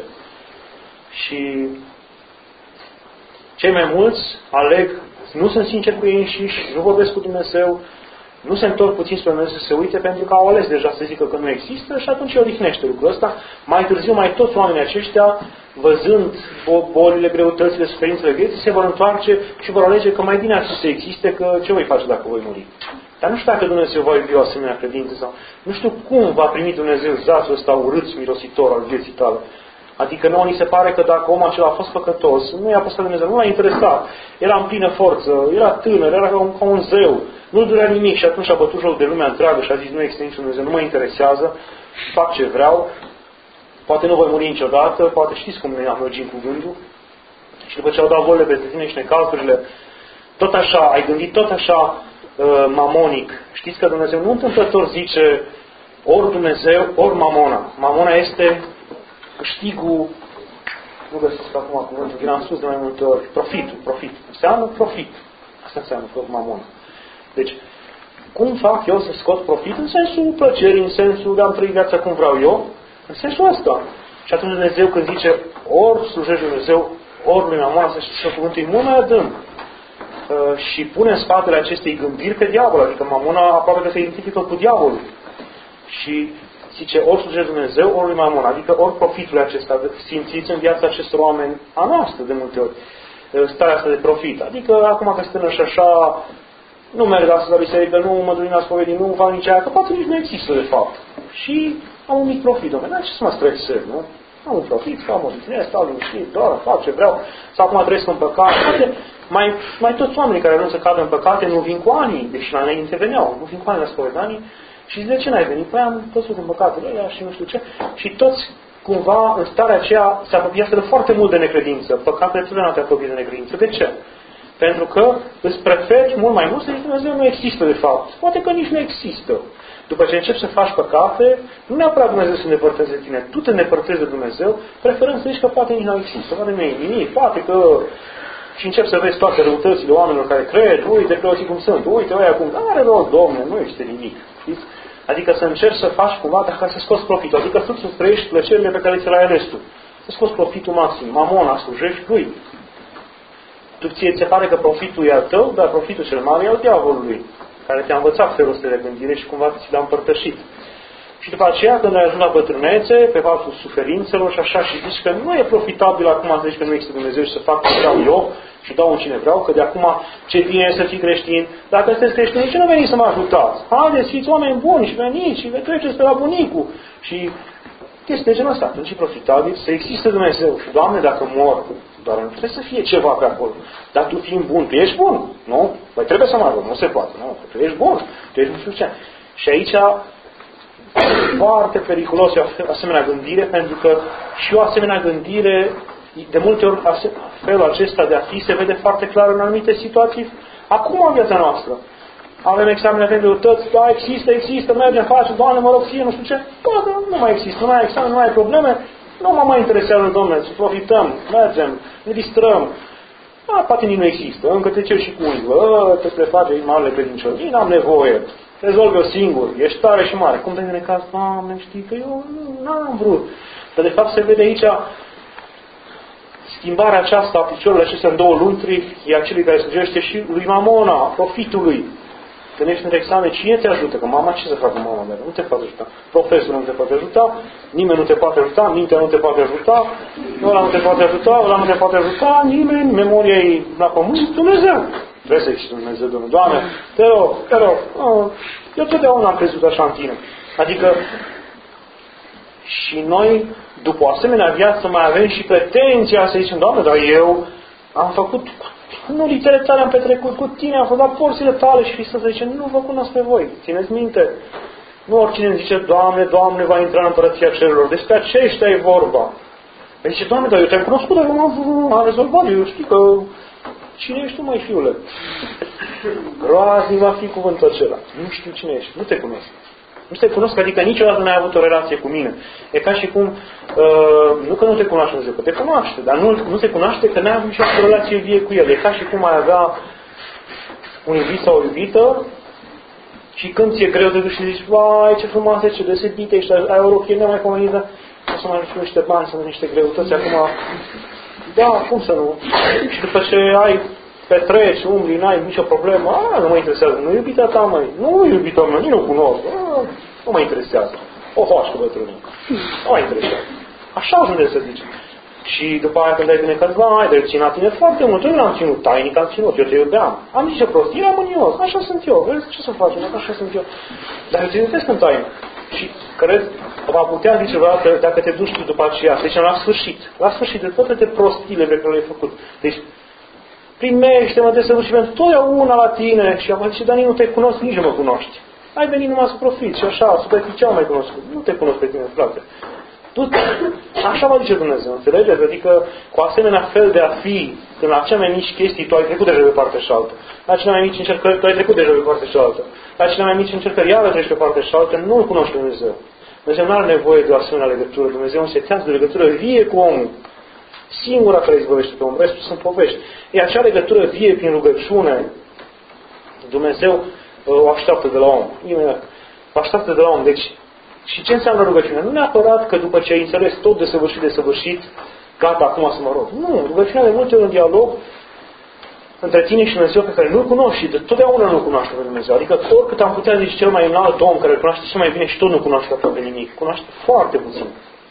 Și cei mai mulți aleg, nu sunt sinceri cu ei înșiși, nu vorbesc cu Dumnezeu, nu se întorc puțin spre Dumnezeu să se uite pentru că au ales deja să zică că nu există și atunci îi odihnește lucrul ăsta. Mai târziu, mai toți oamenii aceștia, văzând bolile, greutățile, suferințele vieții, se vor întoarce și vor alege că mai bine ar fi să existe, că ce voi face dacă voi muri. Dar nu știu dacă Dumnezeu va iubi o asemenea credință sau nu știu cum va primi Dumnezeu zațul ăsta urât, mirositor al vieții tale. Adică nouă ni se pare că dacă omul acela a fost păcătos, nu i-a păstrat Dumnezeu, nu l-a interesat, era în plină forță, era tânăr, era ca un, ca un zeu, nu durea nimic și atunci a bătut joc de lumea întreagă și a zis nu există niciun Dumnezeu, nu mă interesează, fac ce vreau, poate nu voi muri niciodată, poate știți cum ne amăgim cuvântul. Și după ce au dat volele peste tine și necalcurile, tot așa, ai gândit tot așa uh, mamonic. Știți că Dumnezeu nu întâmplător zice ori Dumnezeu, ori mamona. Mamona este câștigul, nu găsesc acum cuvântul, vi l-am spus de mai multe ori, profitul, profit. Înseamnă profit. Asta înseamnă mamona. Deci, cum fac eu să scot profit? În sensul plăcerii, în sensul de a-mi trăi viața cum vreau eu, în sensul ăsta. Și atunci Dumnezeu când zice, ori slujești Dumnezeu, ori lui mamona, să știți că cuvântul e mult mai adânc. Uh, și pune în spatele acestei gândiri pe diavol, adică mamona aproape că se identifică cu diavolul. Și zice, ori slujești Dumnezeu, ori lui mamona, adică ori profitul acesta, simțiți în viața acestor oameni, a noastră de multe ori, starea asta de profit. Adică acum că stână și așa, nu merg astăzi la biserică, nu mă duc la spovedii, nu fac nici aia, că poate nici nu există de fapt. Și am un mic profit, domnule, dar ce să mă stresez, nu? Am un profit, stau mă zicinez, stau liniștit, doar fac ce vreau, sau acum trăiesc în păcate. Mai, mai toți oamenii care nu să cadă în păcate nu vin cu ani, deși la înainte veneau, nu vin cu ani la spovedanii. Și de ce n-ai venit? Păi am văzut în păcatele alea și nu știu ce. Și toți cumva în starea aceea se apropiază de foarte mult de necredință. Păcatele totdeauna te apropie de necredință. De ce? Pentru că îți preferi mult mai mult să zici Dumnezeu nu există de fapt. Poate că nici nu există. După ce începi să faci păcate, nu neapărat Dumnezeu să se îndepărteze de tine. Tu te îndepărtezi de Dumnezeu, preferând să zici că poate nici nu există. Poate nu e nimic. Poate că... Și începi să vezi toate răutățile oamenilor care cred, uite preoții cum sunt, uite ăia cum, are rost, Domnule, nu este nimic. Știți? Adică să încerci să faci cumva dacă să scoți profitul. Adică tu să trăiești plăcerile pe care ți le-ai ales tu. Să scoți profitul maxim. Mamona, slujești lui. Tu ție ți pare că profitul e al tău, dar profitul cel mare e al diavolului, care te-a învățat felul ăsta de gândire și cumva ți l-a împărtășit. Și după aceea, când ai ajuns la bătrânețe, pe partul suferințelor și așa, și zici că nu e profitabil acum să zici că nu există Dumnezeu și să fac ce vreau eu și dau în cine vreau, că de acum ce bine e să fii creștin, dacă sunteți creștini, ce nu veniți să mă ajutați? Haideți, fiți oameni buni și veniți și treceți pe la bunicul. Și este de genul ăsta. Atunci e profitabil să existe Dumnezeu. Și, Doamne, dacă mor, doar nu trebuie să fie ceva pe acolo. Dar tu fiind bun, tu ești bun, nu? Păi trebuie să mă rog, nu se poate, nu? Tu ești bun, tu ești nu știu ce. Și aici foarte periculos e o asemenea gândire, pentru că și o asemenea gândire, de multe ori felul acesta de a fi se vede foarte clar în anumite situații acum în viața noastră. Avem examene, avem greutăți, da, există, există, mergem, facem, Doamne, mă rog, fie, nu știu ce, da, nu mai există, nu mai ai examen, nu mai ai probleme, nu mă mai interesează, Domnule, să profităm, mergem, ne distrăm. Da, poate nici nu există, încă te ceri și cu unii, bă, te preface marele credincioși, n-am nevoie. Rezolv eu singur, ești tare și mare. Cum te necaz? Doamne, știi că eu nu am vrut. Dar de fapt se vede aici schimbarea aceasta a piciorurilor acestea în două luntri, e acelui care slujește și lui Mamona, profitului. Când ești în examen, cine te ajută? Că mama ce să facă mama mea? Nu te poate ajuta. Profesorul nu te poate ajuta, nimeni nu te poate ajuta, mintea nu te poate ajuta, ăla nu te poate ajuta, ăla nu te poate ajuta, nimeni, memoria e la pământ, Dumnezeu. Trebuie să existe Dumnezeu, Domnule. Doamne, te rog, te rog. Eu totdeauna am crezut așa în tine. Adică și noi, după o asemenea viață, mai avem și pretenția să zicem, Doamne, dar eu am făcut, nu litere tale am petrecut cu tine, am făcut la porțile tale și Hristos zice, nu vă cunosc pe voi. Țineți minte. Nu oricine îmi zice, Doamne, Doamne, va intra în împărăția cerurilor. Despre aceștia e vorba. Păi zice, Doamne, dar eu te-am cunoscut, dar eu m-am, am rezolvat, eu știu că cine ești tu, măi, fiule? Groaznic va fi cuvântul acela. Nu știu cine ești, nu te cunosc. Nu te cunosc, adică niciodată n-ai avut o relație cu mine. E ca și cum, uh, nu că nu te cunoaște Dumnezeu, că te cunoaște, dar nu, nu te cunoaște că n-ai avut niciodată o relație vie cu El. E ca și cum ai avea un iubit sau o iubită și când ți-e greu te duci și zici, vai, ce frumoasă, ce deosebită ești, ai o rochie nemaipomenită, o să mai ajungi niște bani, să mai niște greutăți, acum, da, cum să nu? Și după ce ai petreci, umbli, n-ai nicio problemă, a, nu mă interesează, nu iubita ta, măi, nu iubita mea, nici nu cunosc, a, nu mă interesează. O hoașcă bătrână, nu mă interesează. Așa ajunge să zici. Și după aia când ai bine că vai, de țin la tine foarte mult, eu nu l-am ținut, tainic am ținut, eu te iubeam. Am zis ce prost, eram mânios, așa sunt eu, vezi ce să facem, așa sunt eu. Dar eu te iubesc în taină. Și cred, va putea zice vreodată, dacă te duci tu după aceea, să zicem la sfârșit, la sfârșit de toate de prostile pe care le-ai făcut. Deci, primește-mă de săvârșit pentru totdeauna la tine și am zis, dar nici nu te cunosc, nici nu mă cunoști. Ai venit numai să profiți și așa, superficial mai cunoscut. Nu te cunosc pe tine, frate. Tu, așa vă zice Dumnezeu, înțelegeți? Adică cu asemenea fel de a fi, când la cea mai mici chestii tu ai trecut deja pe partea cealaltă. La cele mai mici încercări tu ai trecut deja pe partea cealaltă. La cele mai mici încercări iară treci pe partea cealaltă, nu îl cunoști Dumnezeu. Dumnezeu nu are nevoie de o asemenea legătură. Dumnezeu însetează de legătură vie cu omul. Singura care izbăvește pe om, restul sunt povești. E acea legătură vie prin rugăciune. Dumnezeu o așteaptă de la om. Imediat. O așteaptă de la om. Deci, și ce înseamnă rugăciunea? Nu neapărat că după ce ai înțeles tot de săvârșit de săvârșit, gata, acum să mă rog. Nu, rugăciunea de multe ori un dialog între tine și Dumnezeu pe care nu-L cunoști și de totdeauna nu-L cunoaște pe Dumnezeu. Adică oricât am putea zice cel mai înalt om care îl cunoaște cel mai bine și tot nu cunoaște aproape nimic. Cunoaște foarte puțin.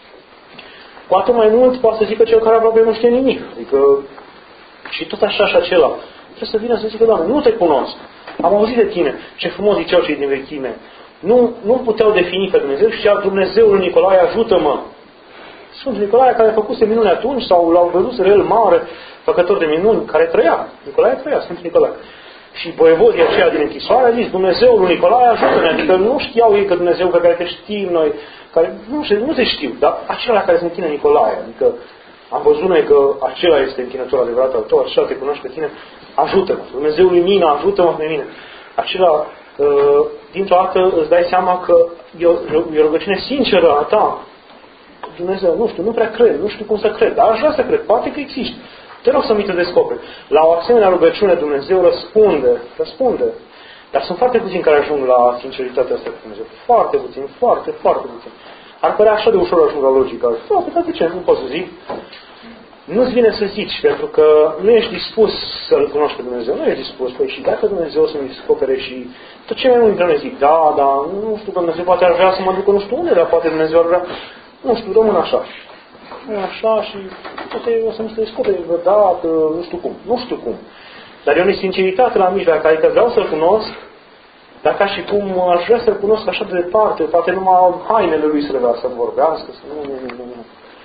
Cu atât mai mult poate să zică cel care aproape nu știe nimic. Adică și tot așa și acela. Trebuie să vină să zică, Doamne, nu te cunosc. Am auzit de tine. Ce frumos ziceau cei din vechime. Nu, nu puteau defini pe Dumnezeu și zicea, Dumnezeul Nicolae, ajută-mă. Sfântul Nicolae care a făcut minuni atunci sau l-au văzut el mare, făcător de minuni, care trăia. Nicolae trăia, Sfântul Nicolae. Și voievodii aceia din închisoare a zis, Dumnezeul lui Nicolae ajută-ne, adică nu știau ei că Dumnezeu pe care te știm noi, care nu, nu se știu, dar acela care se închină Nicolae, adică am văzut noi că acela este închinătorul adevărat al tău, acela te cunoaște pe tine, ajută-mă, Dumnezeul lui Mina, ajută-mă pe mine. Acela, dintr-o dată îți dai seama că e o, e o rugăciune sinceră a ta. Dumnezeu, nu știu, nu prea cred, nu știu cum să cred, dar aș vrea să cred, poate că există. Te rog să mi te descoperi. La o asemenea rugăciune Dumnezeu răspunde, răspunde. Dar sunt foarte puțini care ajung la sinceritatea asta cu Dumnezeu. Foarte puțini, foarte, foarte puțini. Ar părea așa de ușor ajung la logică. Foarte, dar de ce? Nu pot să zic. Nu-ți vine să zici, pentru că nu ești dispus să-L cunoști pe Dumnezeu. Nu ești dispus. Păi și dacă Dumnezeu să-mi descopere și tot ce mai mult îmi zic, da, da, nu știu, că Dumnezeu poate ar vrea să mă ducă nu știu unde, dar poate Dumnezeu ar vrea, nu știu, rămân așa. Așa și poate o să-mi se descopere vreodată, nu știu cum, nu știu cum. Dar e o nesinceritate la mijloc, adică vreau să-L cunosc, dar ca și cum aș vrea să-L cunosc așa de departe, poate numai hainele Lui să le vrea să vorbească, să nu, nu, nu, nu.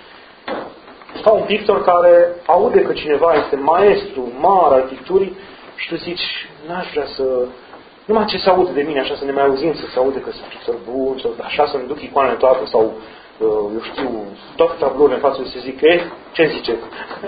Ca un pictor care aude că cineva este maestru mare al picturii și tu zici, n-aș vrea să... Numai ce se aude de mine, așa să ne mai auzim, să se aude că sunt pictor bun, sau așa să-mi duc icoanele toate, sau eu știu, toate tablourile în față să zic, eh, ce zice?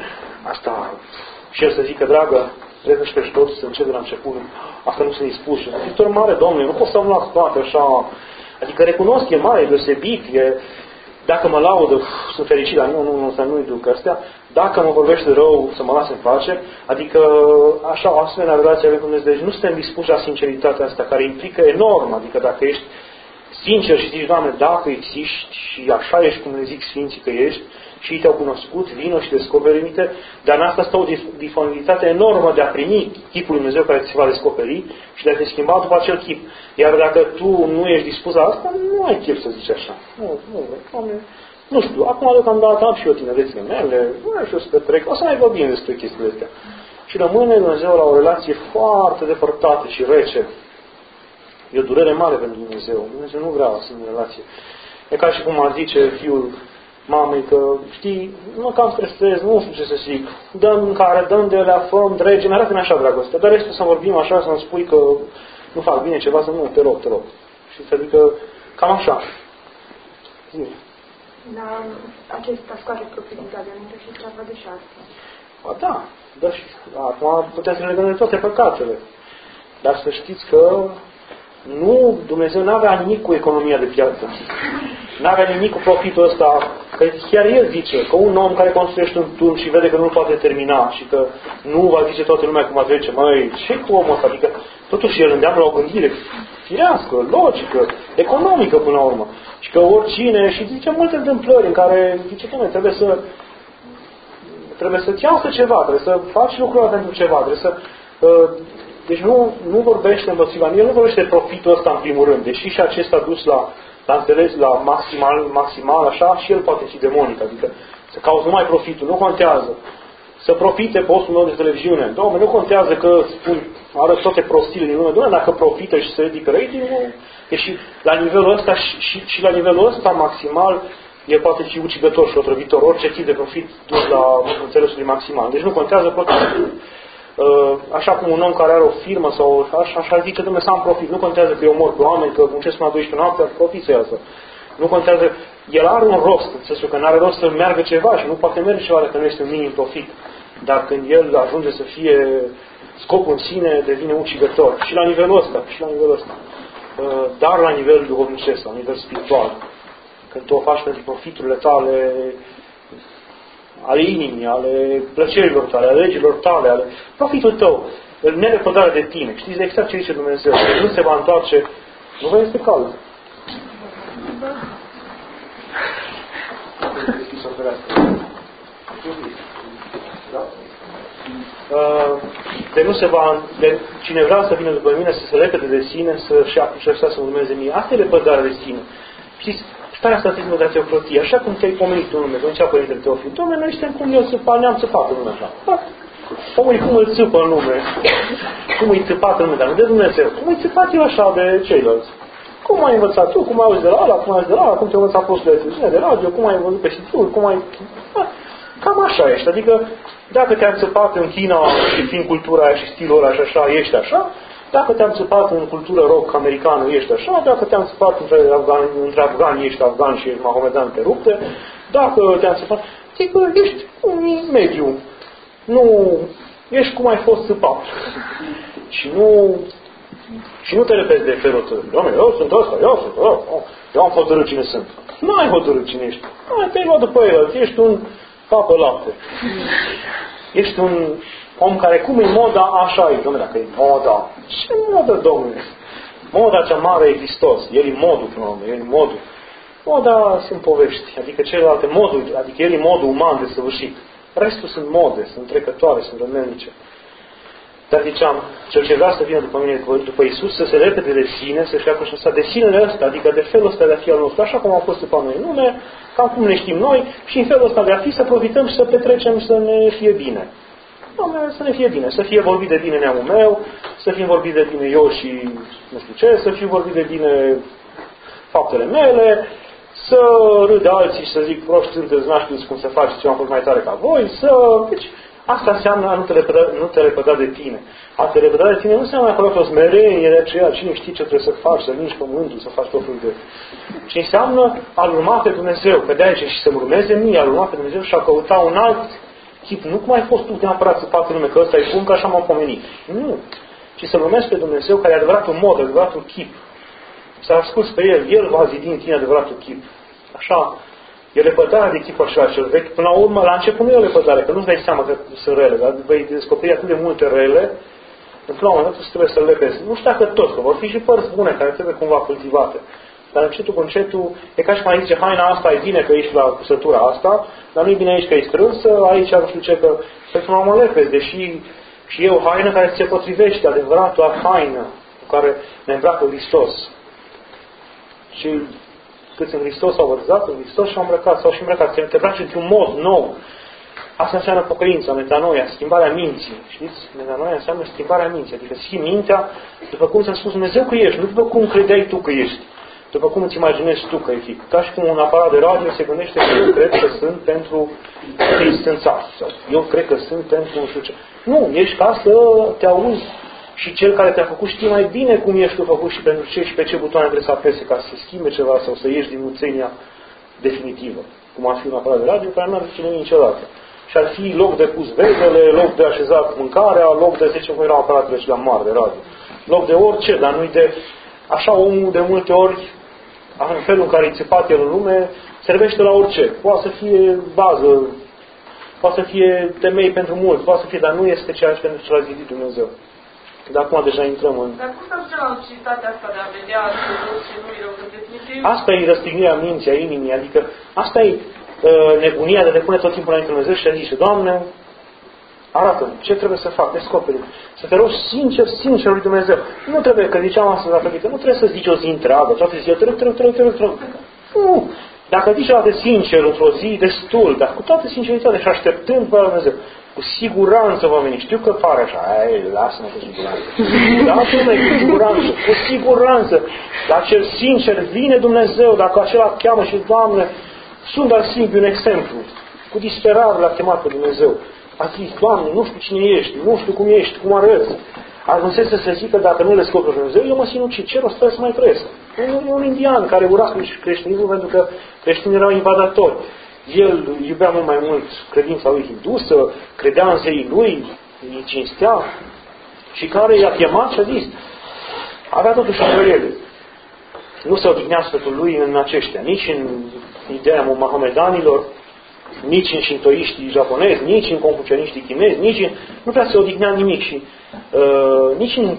Asta, și el să zică, dragă, trebuie să tot, să încep de la început, asta nu sunt dispus. Și pictor mare, Domnule, nu pot să-mi las toate așa. Adică recunosc, e mare, e deosebit, e... Dacă mă laudă, uf, sunt fericit, dar nu, nu, nu, să nu-i duc astea. Dacă mă vorbește rău, să mă las în pace. Adică, așa, o asemenea relație avem cu Dumnezeu. Deci nu suntem dispuși la sinceritatea asta, care implică enorm. Adică dacă ești sincer și zici, Doamne, dacă existi și așa ești cum le zic Sfinții că ești și ei te-au cunoscut, vină și descoperi-te, dar în asta stă o disponibilitate enormă de a primi chipul lui Dumnezeu care ți se va descoperi și de a te schimba după acel chip. Iar dacă tu nu ești dispus la asta, nu ai chef să zici așa. Nu, nu, Doamne, nu știu, acum deocamdată am și eu tinerețile mele, nu știu să petrec, o să mai vorbim despre chestiile astea. Și rămâne Dumnezeu la o relație foarte depărtată și rece. E o durere mare pentru Dumnezeu. Dumnezeu nu vrea o asemenea relație. E ca și cum ar zice fiul mamei că, știi, nu cam stresez, nu știu ce să zic, dăm mâncare, dăm de alea, făm, drege, mi-arată-mi așa dragoste, dar restul să vorbim așa, să-mi spui că nu fac bine ceva, să nu, te rog, te rog. Și să zică, cam așa. Zi. La acesta scoate profit din cadernă și treaba de șase. Ba da, da și acum putem să ne legăm de toate păcatele. Dar să știți că nu, Dumnezeu n-avea nimic cu economia de piață. N-avea nimic cu profitul ăsta. Că chiar El zice că un om care construiește un turn și vede că nu poate termina și că nu va zice toată lumea cum va trece, măi, ce cu omul ăsta? Adică totuși El îndeamnă la o gândire firească, logică, economică până la urmă. Și că oricine, și zice multe întâmplări în care zice că trebuie să trebuie să-ți iasă ceva, trebuie să faci lucrurile pentru ceva, trebuie să... Uh, deci nu, nu vorbește împotriva, El nu vorbește de profitul ăsta în primul rând, deși și acesta dus la la înțeles, la maximal, maximal, așa, și el poate fi demonic, adică să cauți numai profitul, nu contează. Să profite postul meu de televiziune. Doamne, nu contează că spun, arăt toate prostile din lume. Doamne, dacă profită și se ridică ratingul, deși la nivelul ăsta și, și, și la nivelul ăsta maximal, el poate fi ucigător și otrăvitor. Orice tip de profit dus la înțelesul maximal. Deci nu contează profitul. Așa cum un om care are o firmă sau așa, așa zice, dom'le, să am profit. Nu contează că eu mor pe oameni, că muncesc până la douăsprezece noaptea, profit să iasă. Nu contează. El are un rost, în sensul că nu are rost să meargă ceva și nu poate merge ceva dacă nu este un minim profit. Dar când el ajunge să fie scopul în sine, devine ucigător. Și la nivelul ăsta, și la nivelul ăsta. Dar la nivel duhovnicesc, la nivel spiritual. Când tu o faci pentru profiturile tale, ale inimii, ale plăcerilor tale, ale legilor tale, ale profitul tău, nerepădare de tine. Știți exact ce zice Dumnezeu. Nu se va întoarce. Nu vă este cald. De nu se va, de cine vrea să vină după mine, să se lepede de sine, să-și apuce să urmeze mie. Asta e lepădarea de sine. Știți, starea asta trebuie de a teocrotie. Așa cum te-ai pomenit în lume, cum zicea Părintele Teofil. Dom'le, noi suntem cum eu țăpa, ne-am țăpat în lume așa. Omul cum îl țăpă în lume, cum îi țăpat în lume, dar nu de Dumnezeu. Cum îi țăpat eu așa de ceilalți. Cum ai învățat tu, cum ai auzit de la ala, cum ai auzit de la ala, cum te-ai învățat postele de televiziune, de radio, cum ai văzut pe situl, cum ai... cam așa ești. Adică dacă te-am țăpat în China și fiind cultura aia și stilul ăla și așa, ești așa. Dacă te-am țăpat în cultură rock americană, ești așa. Dacă te-am țăpat între afgani, între afgani ești afgan și ești mahomedan, te rupte. Dacă te-am țăpat, adică ești un mediu. Nu, ești cum ai fost țăpat. Și nu, și nu te repezi de felul ăsta. Doamne, eu sunt ăsta, eu sunt, eu, eu am hotărât cine sunt. Nu ai hotărât cine ești. Nu, te-ai luat după el. Ești un capă lapte. Ești un om care, cum e moda, așa e. Dom'le, dacă e moda. Ce modă, dom'le? Moda cea mare e Hristos. El e modul, până la urmă. El e modul. Moda sunt povești. Adică celelalte moduri, adică el e modul uman de săvârșit. Restul sunt mode, sunt trecătoare, sunt rămelnice. Dar ziceam, cel ce vrea să vină după mine, după Iisus, să se repede de sine, să-și ia conștiința de sinele ăsta, adică de felul ăsta de a fi al nostru, așa cum am fost după noi în lume, cam cum ne știm noi, și în felul ăsta de a fi să profităm și să petrecem să ne fie bine. Doamne, să ne fie bine, să fie vorbit de bine neamul meu, să fie vorbit de bine eu și nu știu ce, să fie vorbit de bine faptele mele, să râdă alții și să zic, proști sunteți, n-aș știți cum să faceți, eu am fost mai tare ca voi, să... Deci, asta înseamnă a nu te lepăda, nu te lepăda de tine. A te lepăda de tine nu înseamnă neapărat o smerenie de aceea, cine știe ce trebuie să faci, să mingi pământul, să faci tot felul de... Ci înseamnă a-L urma pe Dumnezeu, pe de-aia și să-L urmeze mie, a-L urma pe Dumnezeu și a căuta un alt chip. Nu cum ai fost tu neapărat să faci lume, că ăsta e bun, că așa m-am pomenit. Nu. Ci să-L urmezi pe Dumnezeu, care e adevăratul mod, adevăratul chip. Să asculți pe El, El va zidi în tine adevăratul chip. Așa, e lepădarea de chipul așa cel vechi. Până la urmă, la început nu e o lepădare, că nu-ți dai seama că sunt rele, dar vei descoperi atât de multe rele, încât la un moment dat tu trebuie să le lepezi. Nu știu dacă tot, că vor fi și părți bune care trebuie cumva cultivate. Dar încetul cu încetul, e ca și cum ai zice, haina asta e bine că ești la cusătura asta, dar nu e bine aici că e strânsă, aici nu știu ce, că să până la urmă lepezi, deși și e o haină care ți se potrivește, adevăratul haină cu care ne îmbracă Hristos. Și câți în Hristos s-au vărzat, în Hristos și-au îmbrăcat, s-au și îmbrăcat. Se te îmbraci într-un mod nou. Asta înseamnă pocăința, metanoia, schimbarea minții. Știți? Metanoia înseamnă schimbarea minții. Adică schimbi mintea după cum ți-a spus Dumnezeu că ești, nu după cum credeai tu că ești. După cum îți imaginezi tu că e fi. Ca și cum un aparat de radio se gândește că eu cred că sunt pentru distanțat. Sau eu cred că sunt pentru nu știu ce. Nu, ești ca să te auzi. Și cel care te-a făcut știe mai bine cum ești tu făcut și pentru ce și pe ce butoane trebuie să apese ca să schimbe ceva sau să ieși din muțenia definitivă. Cum ar fi un aparat de radio care nu ar fi nimic niciodată. Și ar fi loc de pus vezele, loc de așezat mâncarea, loc de, să zicem, cum erau aparatele la mari de radio. Loc de orice, dar nu de... Așa omul de multe ori, în felul în care e țepat el în lume, servește la orice. Poate să fie bază, poate să fie temei pentru mult, poate să fie, dar nu este ceea ce pentru ce l-a zidit Dumnezeu. Dar acum deja intrăm în... Dar cum să ajungem la luciditatea asta de a vedea ce nu e rău? Definitiv... Asta e răstignirea minții, a inimii, adică asta e uh, nebunia de a te pune tot timpul înainte Dumnezeu și a zice, Doamne, arată-mi ce trebuie să fac, descoperi. Să te rogi sincer, sincer lui Dumnezeu. Nu trebuie, că ziceam astăzi la fătică, nu trebuie să zici o zi întreagă, toate ziua, trebuie, trebuie, trebuie, trebuie, trebuie. Nu! Dacă zici la de sincer într-o zi, destul, dar cu toată sinceritate și așteptând pe Dumnezeu, cu siguranță va veni. Știu că pare așa, ei, lasă-mă cu siguranță. Da, cu siguranță, cu siguranță. Dar cel sincer vine Dumnezeu, dacă acela cheamă și Doamne, sunt dar simplu un exemplu. Cu disperare l-a chemat pe Dumnezeu. A zis, Doamne, nu știu cine ești, nu știu cum ești, cum arăți. Ajunsese să zică, dacă nu le descoperă Dumnezeu, eu mă sinucid. Ce rost trebuie să mai trăiesc? E un indian care ura creștinismul pentru că creștinii erau invadatori. El iubea mult mai mult credința lui hindusă, credea în zeii lui, îi cinstea, și care i-a chemat și a zis, avea totuși îndoiele. Nu se odihnea sfătul lui în aceștia, nici în ideea mahomedanilor, nici în șintoiștii japonezi, nici în confucianiștii chinezi, nici în... nu prea se odihnea nimic și uh, nici în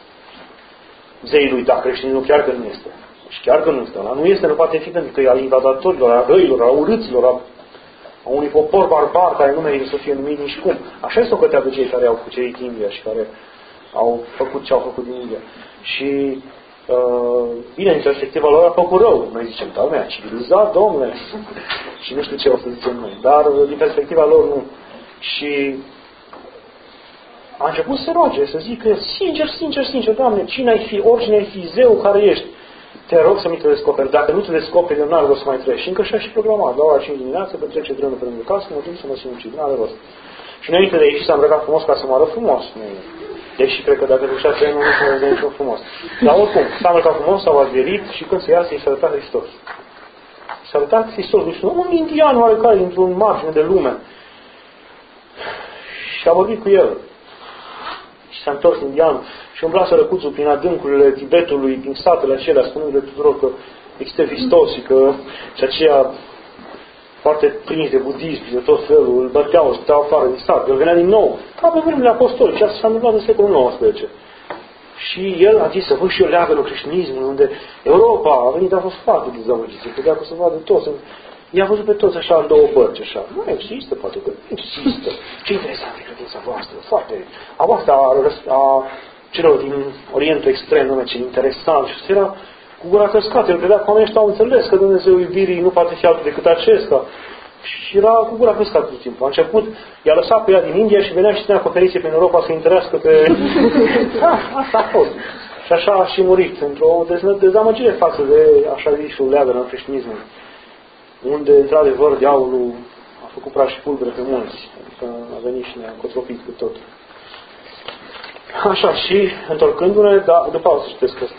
zeii lui, da, creștinismul chiar că nu este. Și chiar că nu este. Ăla nu este, nu poate fi pentru că e al invadatorilor, al răilor, al urâților, al a unui popor barbar care nu merită să fie numit nici cum. Așa este o cătea de cei care au cucerit India și care au făcut ce au făcut din India. Și uh, bine, în perspectiva lor a făcut rău. Noi zicem, da, mea, civilizat, domnule. Și nu știu ce o să zicem noi. Dar din perspectiva lor nu. Și a început să roage, să zică, sincer, sincer, sincer, Doamne, cine ai fi, oricine ai fi, zeu care ești. te rog să mi te descoperi. Dacă nu te descoperi, eu n-are rost să mai trăiești. Și încă și-a și programat. La ora cinci dimineață, pe trece drănul pe lângă casă, mă duc să mă sinucid. N-are rost. Și înainte de a ieși s-a îmbrăcat frumos ca să mă arăt frumos. Deși cred că dacă ducea trenul, nu se vede niciun frumos. Dar oricum, s-a îmbrăcat frumos, s-a adverit și când se iasă, i s-a arătat Hristos. S-a arătat Hristos, nu știu, un indian oarecare dintr-un margine de lume. Și a vorbit cu el. Și s-a întors indianul și umbla sărăcuțul prin adâncurile Tibetului, prin satele acelea, spunându-le tuturor că există Hristos și că și aceea foarte prins de budism și de tot felul, îl băteau, îl stăteau afară din sat. El venea din nou, ca pe vremile apostolice, asta s-a întâmplat în secolul nouăsprezece. Și el a zis să văd și eu leagănul creștinismului, unde Europa a venit, a fost foarte dezamăgit, se putea că să vadă toți. I-a văzut pe toți așa în două bărci, așa. Nu există, poate că există. Ce interesant e credința voastră, foarte. A voastră a, a celor din Orientul Extrem, nume, ce interesant. Și era cu gura căscată. El credea că oamenii ăștia au înțeles că Dumnezeu iubirii nu poate fi altul decât acesta. Și era cu gura căscată tot timpul. A început, i-a lăsat pe ea din India și venea și ținea conferințe prin Europa să întărească pe... Da, asta a fost. Și așa a și murit, într-o dezamăgire față de așa zisul leagănă în creștinismul, unde, într-adevăr, diavolul a făcut praf și pulbere pe mulți. Adică a venit și ne-a cotropit cu tot. Așa, și întorcându-ne, da, după o să citesc asta.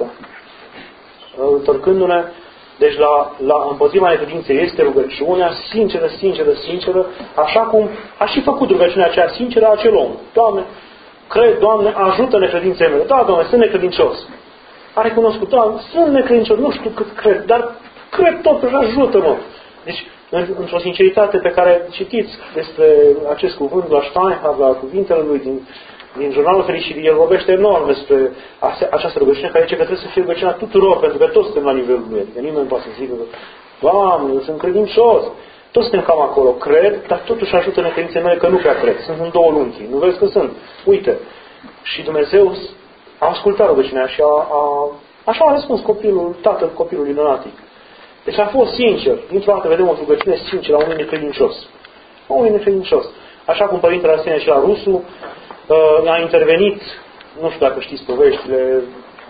Întorcându-ne, deci la, la împotriva necredinței este rugăciunea sinceră, sinceră, sinceră, așa cum a și făcut rugăciunea aceea sinceră a acel om. Doamne, cred, Doamne, ajută necredințele mele. Da, Doamne, sunt necredincios. A recunoscut, Doamne, sunt necredincios, nu știu cât cred, dar cred totuși, ajută-mă. Deci, într-o sinceritate pe care citiți despre acest cuvânt la Steinhardt, la cuvintele lui din, din Jurnalul Fericirii, el vorbește enorm despre această rugăciune, care zice că trebuie să fie rugăciunea tuturor, pentru că toți suntem la nivelul lui. Adică nimeni nu poate să zică, Doamne, eu sunt credincios. Toți suntem cam acolo, cred, dar totuși ajută necredințele mele că nu prea cred. Sunt în două lungi. Nu vezi că sunt? Uite. Și Dumnezeu a ascultat rugăciunea și a, a, așa a răspuns copilul, tatăl copilului lunatic. Deci a fost sincer. Dintr-o dată vedem o rugăciune sinceră a unui necredincios. A unui necredincios. Așa cum Părintele Arsenie și la Rusu uh, a intervenit, nu știu dacă știți poveștile,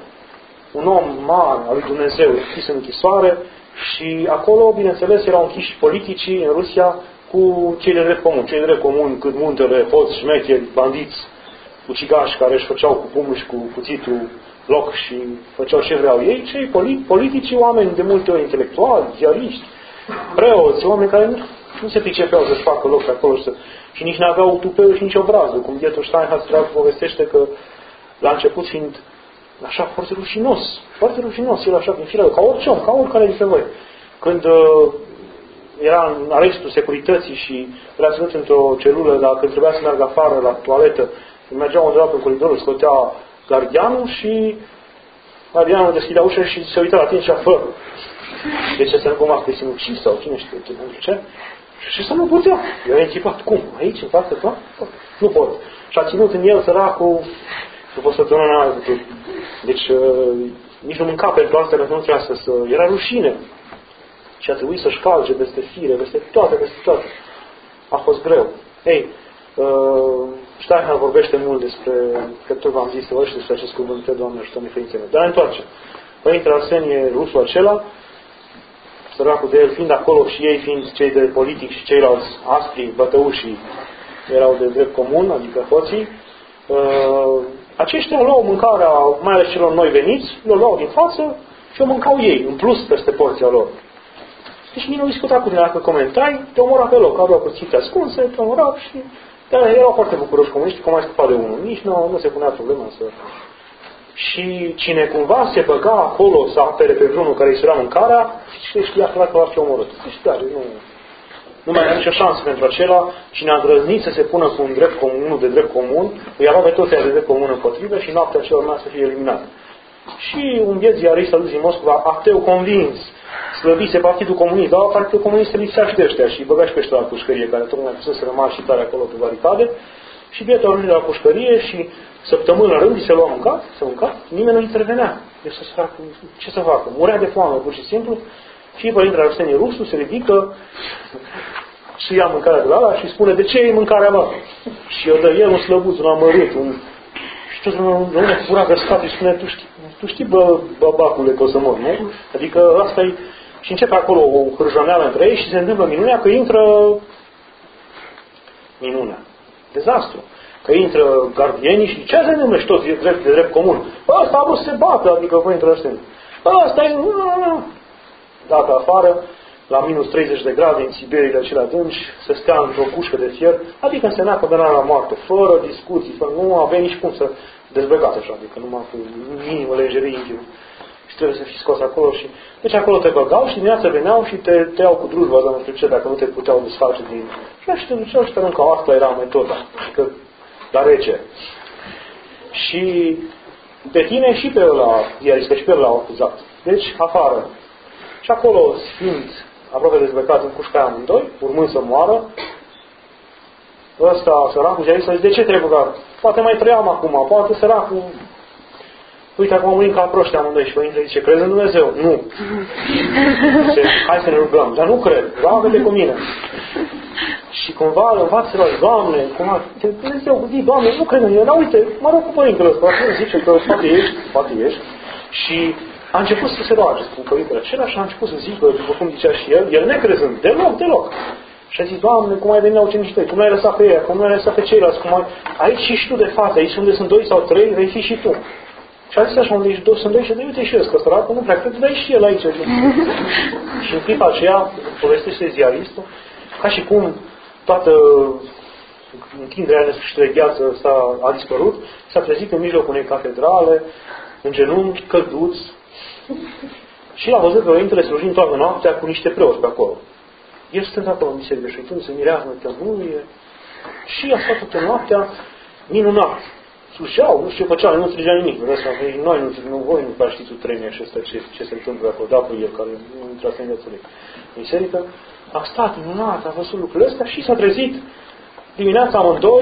un om mare al lui Dumnezeu, închis în închisoare și acolo, bineînțeles, erau închiși politicii în Rusia cu cei de drept comun. Cei de drept comun, cât muntele, hoți, șmecheri, bandiți, ucigași care își făceau cu pumnul și cu cuțitul loc și făceau ce vreau ei, cei politici, oameni de multe ori intelectuali, ziariști, preoți, oameni care nu, nu se pricepeau să-și facă loc pe acolo și, să, și nici n-aveau tupeu și nici obrazul, cum Dieter Steinhardt povestește că la început fiind așa foarte rușinos, foarte rușinos, el așa, din firă, ca orice om, ca oricare dintre voi. Când uh, era în arestul securității și era ținut într-o celulă, dar când trebuia să meargă afară la toaletă, mergeau undeva pe coridorul, scotea gardianul și gardianul deschidea ușa și se uita la tine și a fă. De ce să nu cumva să te sinucis sau cine știe ce? Și să nu putea. Eu am închipat. Cum? Aici, în față, tot? Nu pot. Și a ținut în el săracul după săptămâna n-a putut. Deci uh, nici nu mânca pentru asta, pentru că nu trebuia să, să... Era rușine. Și a trebuit să-și calce peste fire, peste toate, peste toate. A fost greu. Ei, uh, Steinhardt vorbește mult despre, că tot v-am zis, vorbește despre acest cuvânt, că Doamne ajută necredințele mele. Dar ne întoarce. Părintele Arsenie, rusul acela, săracul de el fiind acolo și ei fiind cei de politic și ceilalți aspri, bătăușii, erau de drept comun, adică hoții, uh, aceștia luau mâncarea, mai ales celor noi veniți, le luau din față și o mâncau ei, în plus peste porția lor. Deci nici nu discuta cu tine dacă comentai, te omora pe loc, aveau cuțite ascunse, te omorau și dar erau foarte bucuroși comuniști, cum ai scăpat de unul. Nici nu, nu se punea problema să... Și cine cumva se băga acolo să apere pe vreunul care îi sărea mâncarea, și știa clar că va fi omorât. Deci, dar, nu, nu mai era nicio șansă pentru acela. Cine a îndrăznit să se pună cu un drept comun, unul de drept comun, îi avea pe toți de drept comun împotrivă și noaptea aceea urma să fie eliminat. Și un biet ziarist al din Moscova, ateu convins, slăbise Partidul Comunist, dar Partidul Comunist se lipsea și de ăștia și băga și pe ăștia la pușcărie, care tocmai să rămas și tare acolo pe baricade. Și bietul ajunge la pușcărie și săptămână în rând se lua mâncat, se mânca, nimeni nu intervenea. Deci să facă, ce să facă? Murea de foame, pur și simplu. Și Părintele Arsenie Rusu se ridică și ia mâncarea de la ala și spune, de ce e mâncarea mea? Și eu dă el un slăbuț, un amărât, un Și rămâne cu gura găscată și spune, tu știi, tu știi bă, băbacule, că o să mor, nu? Adică asta e... Și începe acolo o hârjoneală între ei și se întâmplă minunea că intră... Minunea. Dezastru. Că intră gardienii și ce se întâmplă și toți drept de drept comun? Ăsta a vrut să se bată, adică voi intră ăștia. Ăsta e... Dată afară, la minus treizeci de grade în Siberia acelea adânci, să stea într-o cușcă de fier, adică însemna condamnarea la moarte, fără discuții, fără, nu avea nici cum să dezbăgați așa, adică numai cu minimă lejerie și trebuie să fii scos acolo și... Deci acolo te băgau și dimineața veneau și te, te iau cu drujba, dar nu știu ce, dacă nu te puteau desface din... Și te duceau și te mâncau, asta era metoda, că la rece. Și pe tine și pe ăla, iar și pe ăla au acuzat. Deci, afară. Și acolo, fiind aproape dezbăcat în cușca aia amândoi, urmând să moară, ăsta, săracul, și a zis, de ce trebuie băgat? Poate mai trăiam acum, poate săracul... Uite, acum murim ca proști amândoi și Părintele zice, crezi în Dumnezeu? Nu. Zice, hai să ne rugăm. Dar nu cred, roagă-te cu mine. Și cumva îl învață la Doamne, cumva, Dumnezeu, zi, Doamne, nu cred în el, dar uite, mă rog cu Părintele ăsta, zice că poate ești, poate ești. Și a început să se roage cu Părintele acela și a început să zică, după cum zicea și el, el necrezând, deloc, deloc. Și a zis, Doamne, cum ai venit la ucenicii tăi, cum l-ai lăsat pe ei, cum l-ai lăsat pe ceilalți, cum ai... Aici și tu de față, aici unde sunt doi sau trei, vei fi și tu. Și a zis așa, unde ești doi, sunt doi și de uite și ăsta, săracul, nu prea cred, dar e și el aici. Și în clipa aceea, povestește ziaristul, ca și cum toată întinderea nesfârșită de gheață s-a, a dispărut, s-a trezit în mijlocul unei catedrale, în genunchi, călduți, și l-a văzut pe Părintele slujind toată noaptea cu niște preoți pe acolo. El stând acolo în biserică și uitând, se mirează în tămâie și a stat toată noaptea minunat. Slujeau, nu știu ce făceau, nu înțelegea nimic. Noi nu, nu voi nu prea știți utrenia și ăsta ce, ce se întâmplă acolo, da, cu el, care nu intrați în viața lui. În biserică a stat minunat, a văzut lucrurile astea și s-a trezit dimineața amândoi,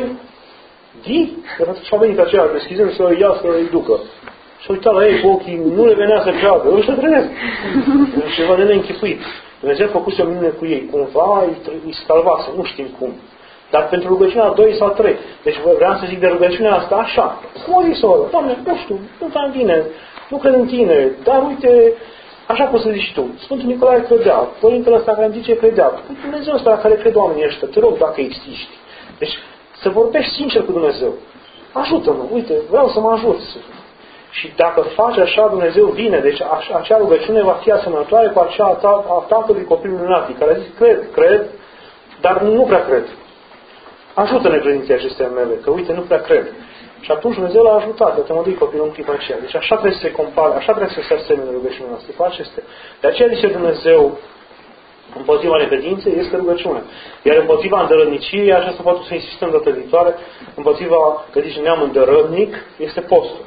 di, și a venit aceea deschizând să îi ia, să îi ducă. Și a uitat la ei cu ochii, nu le venea să creadă, își se trezesc. Ceva de neînchipuit. Dumnezeu a făcut o minune cu ei, cumva îi, îi salvase, nu știm cum. Dar pentru rugăciunea doi sau trei. Deci vreau să zic de rugăciunea asta așa. Cum a zis-o? Doamne, nu știu, nu te-am bine, nu cred în tine, dar uite, așa poți să zici și tu. Sfântul Nicolae credea, Părintele ăsta care îmi zice credea. Dumnezeu ăsta la care cred oamenii ăștia, te rog dacă existi. Deci să vorbești sincer cu Dumnezeu. Ajută-mă, uite, vreau să mă ajuți. Și dacă faci așa, Dumnezeu vine. Deci acea rugăciune va fi asemănătoare cu aceea a tatălui copilului lunatic, care a zis, cred, cred, dar nu prea cred. Ajută-ne credinței acestea mele, că uite, nu prea cred. Și atunci Dumnezeu l-a ajutat, de mădui copilul în clipa aceea. Deci așa trebuie să se compare, așa trebuie să se asemene rugăciunea noastră, cu acestea. De aceea zice Dumnezeu, împotriva necredinței este rugăciunea. Iar împotriva îndărădniciei, aceasta poate să insistăm data viitoare, împotriva, că zice neam îndărădnic, este postul.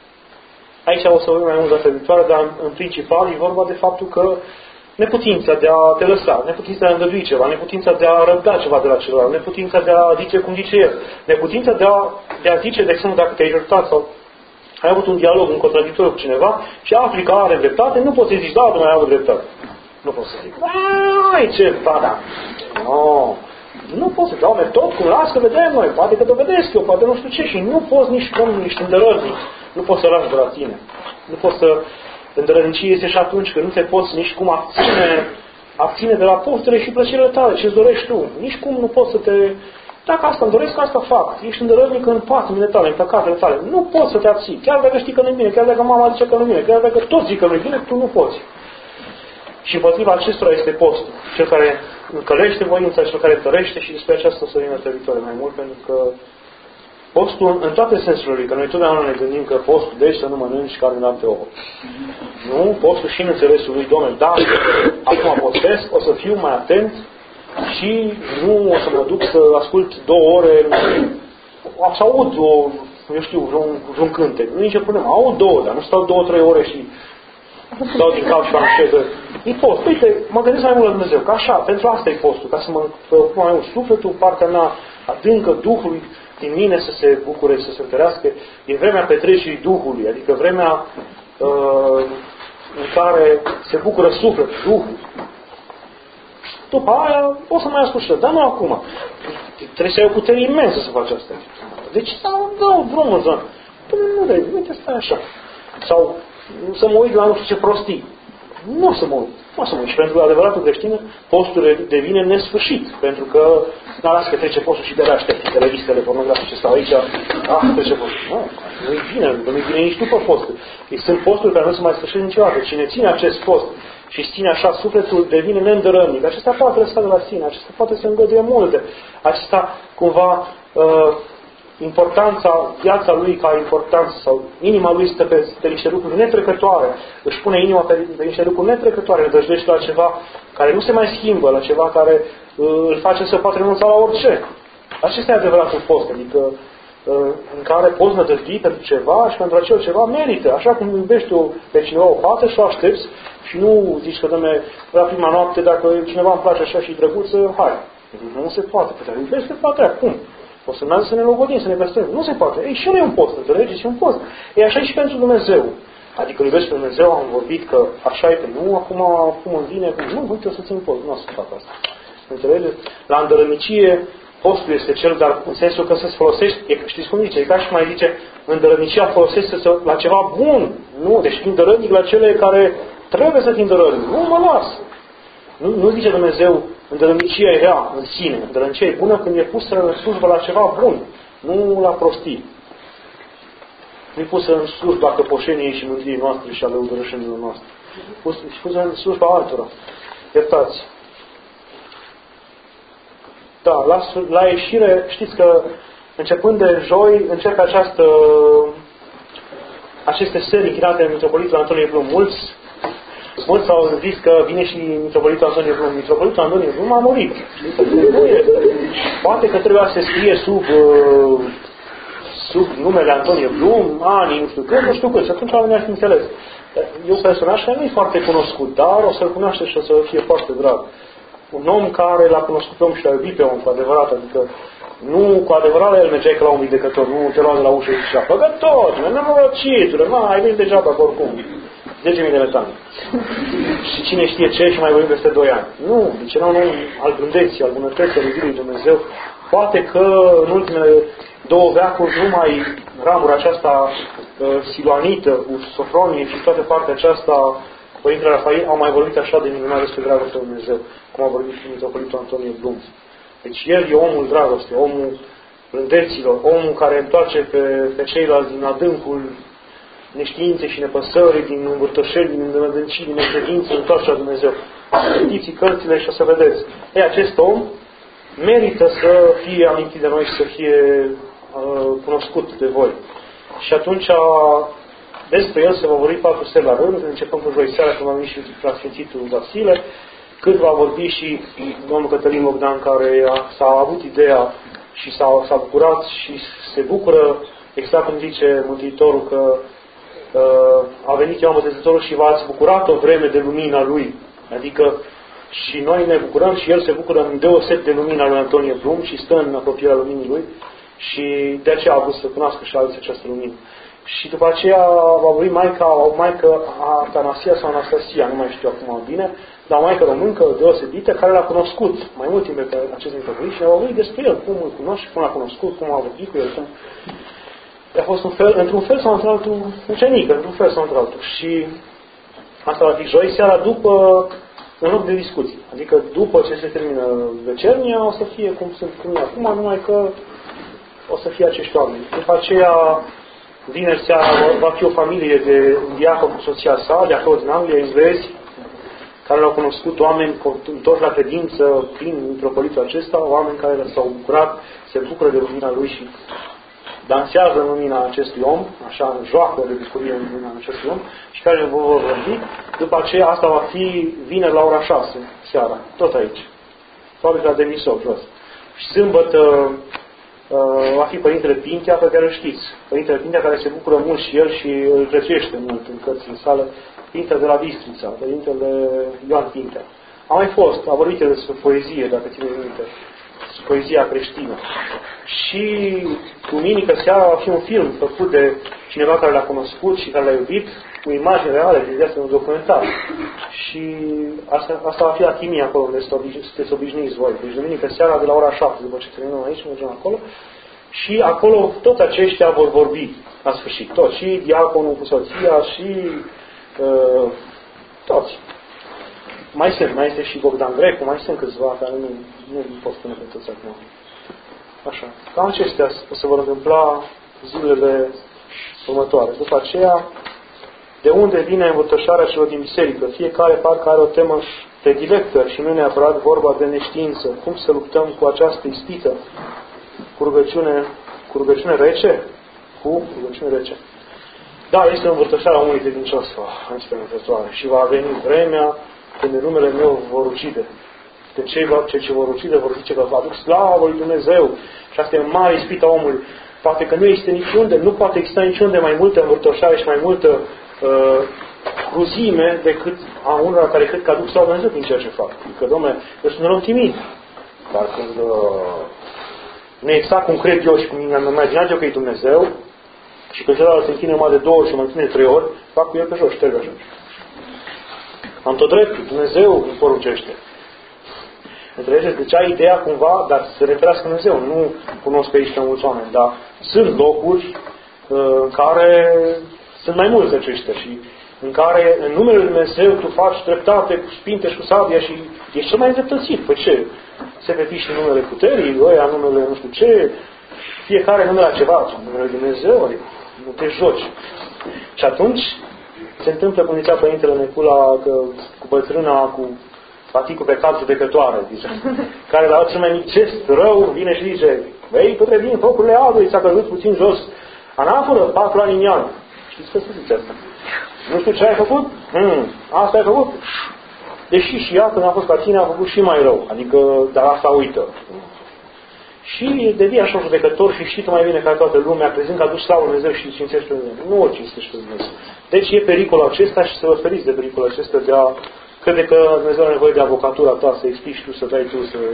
Aici o să vorbim mai mult data viitoare, dar în principal e vorba de faptul că neputința de a te lăsa, neputința de a îngădui ceva, neputința de a răbda ceva de la celălalt, neputința de a zice cum zice el, neputința de a, de a zice, de exemplu, dacă te-ai certat sau ai avut un dialog, un contradictoriu cu cineva și afli că are dreptate, nu poți să zici, da, nu mai avut dreptate. Nu poți să zic, ai ce bada. No. Nu poți să dau tot cum las că vedem noi, poate că dovedesc eu, poate nu știu ce și nu poți nici cum ești îndărădnic, nu poți să lași de la tine. Nu poți să îndărădnicie este și atunci când nu te poți nici cum abține, abține de la poftele și plăcerile tale, ce-ți dorești tu. Nici cum nu poți să te... Dacă asta îmi doresc, asta fac. Ești îndărădnic în patimile tale, în păcatele tale. Nu poți să te abții. Chiar dacă știi că nu-i bine, chiar dacă mama zice că nu-i bine, chiar dacă toți zic că nu-i bine, tu nu poți. Și împotriva acestora este postul. Cel care încălește voința, cel care tărește și despre aceasta o să vină pe viitoare mai mult, pentru că postul, în toate sensurile, că noi totdeauna ne gândim că postul, deci să nu mănânci carne de alte ouă. Nu, postul și în înțelesul lui, Doamne, da, acum postesc, o să fiu mai atent și nu o să mă duc să ascult două ore, să aud o, eu știu, vreun, vreun cântec. Nu e nicio problemă, aud două, dar nu stau două, trei ore și stau din cap și fac ședă. E post. Uite, mă gândesc mai mult la Dumnezeu, că așa, pentru asta e postul, ca să mă preocup mai mult sufletul, partea mea adâncă, Duhului din mine să se bucure, să se întărească. E vremea petrecerii Duhului, adică vremea uh, în care se bucură sufletul, Duhul. După aia o să mai ascult, dar nu acum. Trebuie să ai o putere imensă să faci asta. Deci, dau drumul, Nu vrei, uite, stai așa. Sau să mă uit la nu știu ce prostii. Nu o să mă uit. Nu o să mă uit. Și pentru adevăratul creștin, postul devine nesfârșit. Pentru că, da, las că trece postul și de la aștepți revistele pornografice stau aici. Ah, trece postul. Nu, nu-i bine, nu-i bine nici după postul. Sunt posturi care nu se mai sfârșit niciodată. Cine ține acest post și ține așa, sufletul devine neîndărămnic. Acesta poate lăsa de la sine, acesta poate să îngăduie multe. Acesta, cumva, uh, importanța, viața lui ca importanță sau inima lui stă pe, pe niște lucruri netrecătoare, își pune inima pe, pe niște lucruri netrecătoare, îl dăjduiește la ceva care nu se mai schimbă, la ceva care uh, îl face să poate renunța la orice. Acesta e adevăratul post, adică uh, în care poți nădăjdui pentru ceva și pentru acel ceva merită. Așa cum iubești tu pe cineva o fată și o aștepți și nu zici că, dom'le, la prima noapte, dacă cineva îmi place așa și drăguță, hai. Nu se poate. Păi, iubești pe fata aia. Cum? O să meargă să ne logodim, să ne păstrăm. Nu se poate. Ei, și el e un post, înțelegeți? E un post. E așa și pentru Dumnezeu. Adică iubesc pe Dumnezeu, am vorbit că așa e, pe nu, acum, acum îmi vine, cum, nu, uite, o să țin post. Nu o să fac asta. Înțelegeți? La îndărănicie, postul este cel, dar în sensul că să-ți folosești, e, știți cum zice, e ca și mai zice, îndărănicia folosește la ceva bun. Nu, deci fii îndărănic la cele care trebuie să fii îndărănic. Nu mă las. Nu, nu zice Dumnezeu, îndărănicia e rea în sine. Îndărănicia e bună când e pusă în slujbă la ceva bun, nu la prostii. Nu e pusă în slujba căpoșeniei și mântuirii noastre și ale udărășenilor noastre. E pusă în slujba altora. Iertați. Da, la, la ieșire, știți că începând de joi, începe această, aceste serii închinate în Mitropolitul Antonie Blum. Mulți Mulți au zis că vine și Mitropolitul Antonie Blum. Mitropolitul Antonie Blum a murit. Nu este. Poate că trebuia să scrie sub, sub numele Antonie Blum, ani, nu știu cât, nu știu cât. Și atunci oamenii aș înțeles. E un personaj care nu e foarte cunoscut, dar o să-l cunoaște și o să fie foarte drag. Un om care l-a cunoscut pe om și l-a iubit pe om cu adevărat. Adică nu cu adevărat el mergeai ca la un vindecător, nu te lua de la ușă și zicea, păgător, nenorocitule, mă, ai venit degeaba oricum. zece mii de metani. Și cine știe ce și mai vorbim peste doi ani. Nu, deci era un om al blândeții, al bunătății, al iubirii lui Dumnezeu. Poate că în ultimele două veacuri numai ramura aceasta uh, siluanită, cu Sofronie și toată partea aceasta, Părintele Rafael, au mai vorbit așa de minunat despre dragostea lui Dumnezeu, cum a vorbit Mitropolitul Antonie Blum. Deci el e omul dragostei, omul blândeților, omul care întoarce pe, pe ceilalți din adâncul neștiințe și nepăsări, din învârtoșeli, din îndrădâncii, din necredință, întoarce la Dumnezeu. Citiți cărțile și o să vedeți. Ei, acest om merită să fie amintit de noi și să fie uh, cunoscut de voi. Și atunci despre el se va vorbi patru seri la rând, începând cu joi seara, când va veni și Preasfințitul Vasile, cât va vorbi și domnul Cătălin Bogdan, care a, s-a avut ideea și s-a, s-a bucurat și se bucură, exact cum zice Mântuitorul, că uh, a venit Ioan Botezătorul și v-ați bucurat o vreme de lumina lui. Adică și noi ne bucurăm și el se bucură în deoseb de lumina lui Antonie Blum și stă în apropierea luminii lui și de aceea a vrut să cunoască și alții această lumină. Și după aceea va vorbi Maica, o maică Atanasia sau Anastasia, nu mai știu acum bine, dar o maică româncă deosebită care l-a cunoscut mai mult timp pe acest mitropolit și va vorbi despre el, cum îl cunoaște, cum l-a cunoscut, cum a vorbit cu el, cum a fost un fel, într-un fel sau într-altul ucenic, într-un fel sau într-altul. Și asta va fi joi seara după un loc de discuții. Adică după ce se termină vecernia o să fie cum sunt cum acum, numai că o să fie acești oameni. După aceea vineri seara va fi o familie de un diacon cu soția sa, de acolo din Anglia, englezi, care l-au cunoscut, oameni întorși la credință prin mitropolitul acesta, oameni care s-au bucurat, se bucură de lumina lui și dansează în lumina acestui om, așa, joacă de bucurie în lumina acestui om, și care vă vor vorbi. După aceea, asta va fi vineri la ora șase seara, tot aici. Fabrica de Misov, jos. Și sâmbătă Uh, va fi Părintele Pintea, pe care îl știți. Părintele Pintea, care se bucură mult și el și îl prețuiește mult în cărțile sale. Pintea de la Bistrița, Părintele Ioan Pintea. A mai fost, a vorbit despre poezie, dacă ține minte, poezia creștină. Și duminică seara va fi un film făcut de cineva care l-a cunoscut și care l-a iubit, cu imagini reale, de viață, un documentar. Și asta, asta va fi la Chimie, acolo unde sunteți obișnuiți voi. Deci duminică seara de la ora șapte, după ce terminăm aici, mergem acolo. și acolo toți aceștia vor vorbi la sfârșit. Toți, și diaconul cu soția, și uh, toți. Mai sunt, mai este și Bogdan Grecu, mai sunt câțiva care nu, nu pot spune pe toți acum. Așa. Cam acestea se vor întâmpla zilele următoare. După aceea, de unde vine învățășarea celor din biserică? Fiecare parcă are o temă predilectă și nu neapărat vorba de neștiință. Cum să luptăm cu această ispită? Cu rugăciune, cu rugăciune rece? Cu rugăciune rece. Da, este învățășarea omului credincios, înspăimântătoare. Și va veni vremea când numele meu vor ucide. De cei ce, ce vor ucide vor zice că vă aduc slavă lui Dumnezeu. Și asta e o mare ispită omului. Poate că nu există niciunde, nu poate exista niciunde mai multă învârtoșare și mai multă uh, cruzime decât a unora care cred că aduc slavă Dumnezeu din ceea ce fac. Adică, dom'le, eu sunt un om timid. Dar când uh, nu e exact cum cred eu și cum mi-am imaginat eu că e Dumnezeu și că celălalt se închine mai de două ori și mai ține de trei ori, fac cu el pe jos, șterg așa. Am tot dreptul, Dumnezeu îmi poruncește. Înțelegeți? Deci ai ideea cumva, dar să se referească Dumnezeu. Nu cunosc pe aici pe mulți oameni, dar sunt locuri uh, în care sunt mai mulți aceștia și în care în numele Lui Dumnezeu tu faci dreptate cu spinte și cu sabia și ești cel mai îndreptățit. Păi ce? Se pepiște numele puterii, ăia numele nu știu ce, fiecare numele la ceva, numele Lui Dumnezeu, adică nu te joci. Și atunci se întâmplă, cum zicea Părintele Necula, că, cu bătrâna, cu paticul pe cap judecătoare, zice, care la cel mai mic gest rău vine și zice, vei, tu trebuie din focurile adului, ți-a căzut puțin jos, anafură, patru ani în iad. Știți că se zice asta? Nu știu ce ai făcut? Hmm, asta ai făcut? Deși și ea, când a fost ca tine, a făcut și mai rău. Adică, dar asta uită. Și devii așa un judecător și știi tu mai bine ca toată lumea, crezând că aduci slavă Dumnezeu și cinstești pe Dumnezeu. Nu o cinstești pe Dumnezeu. Deci e pericolul acesta și să vă feriți de pericolul acesta de a crede că Dumnezeu are nevoie de avocatura ta, să explici tu, să dai tu, să...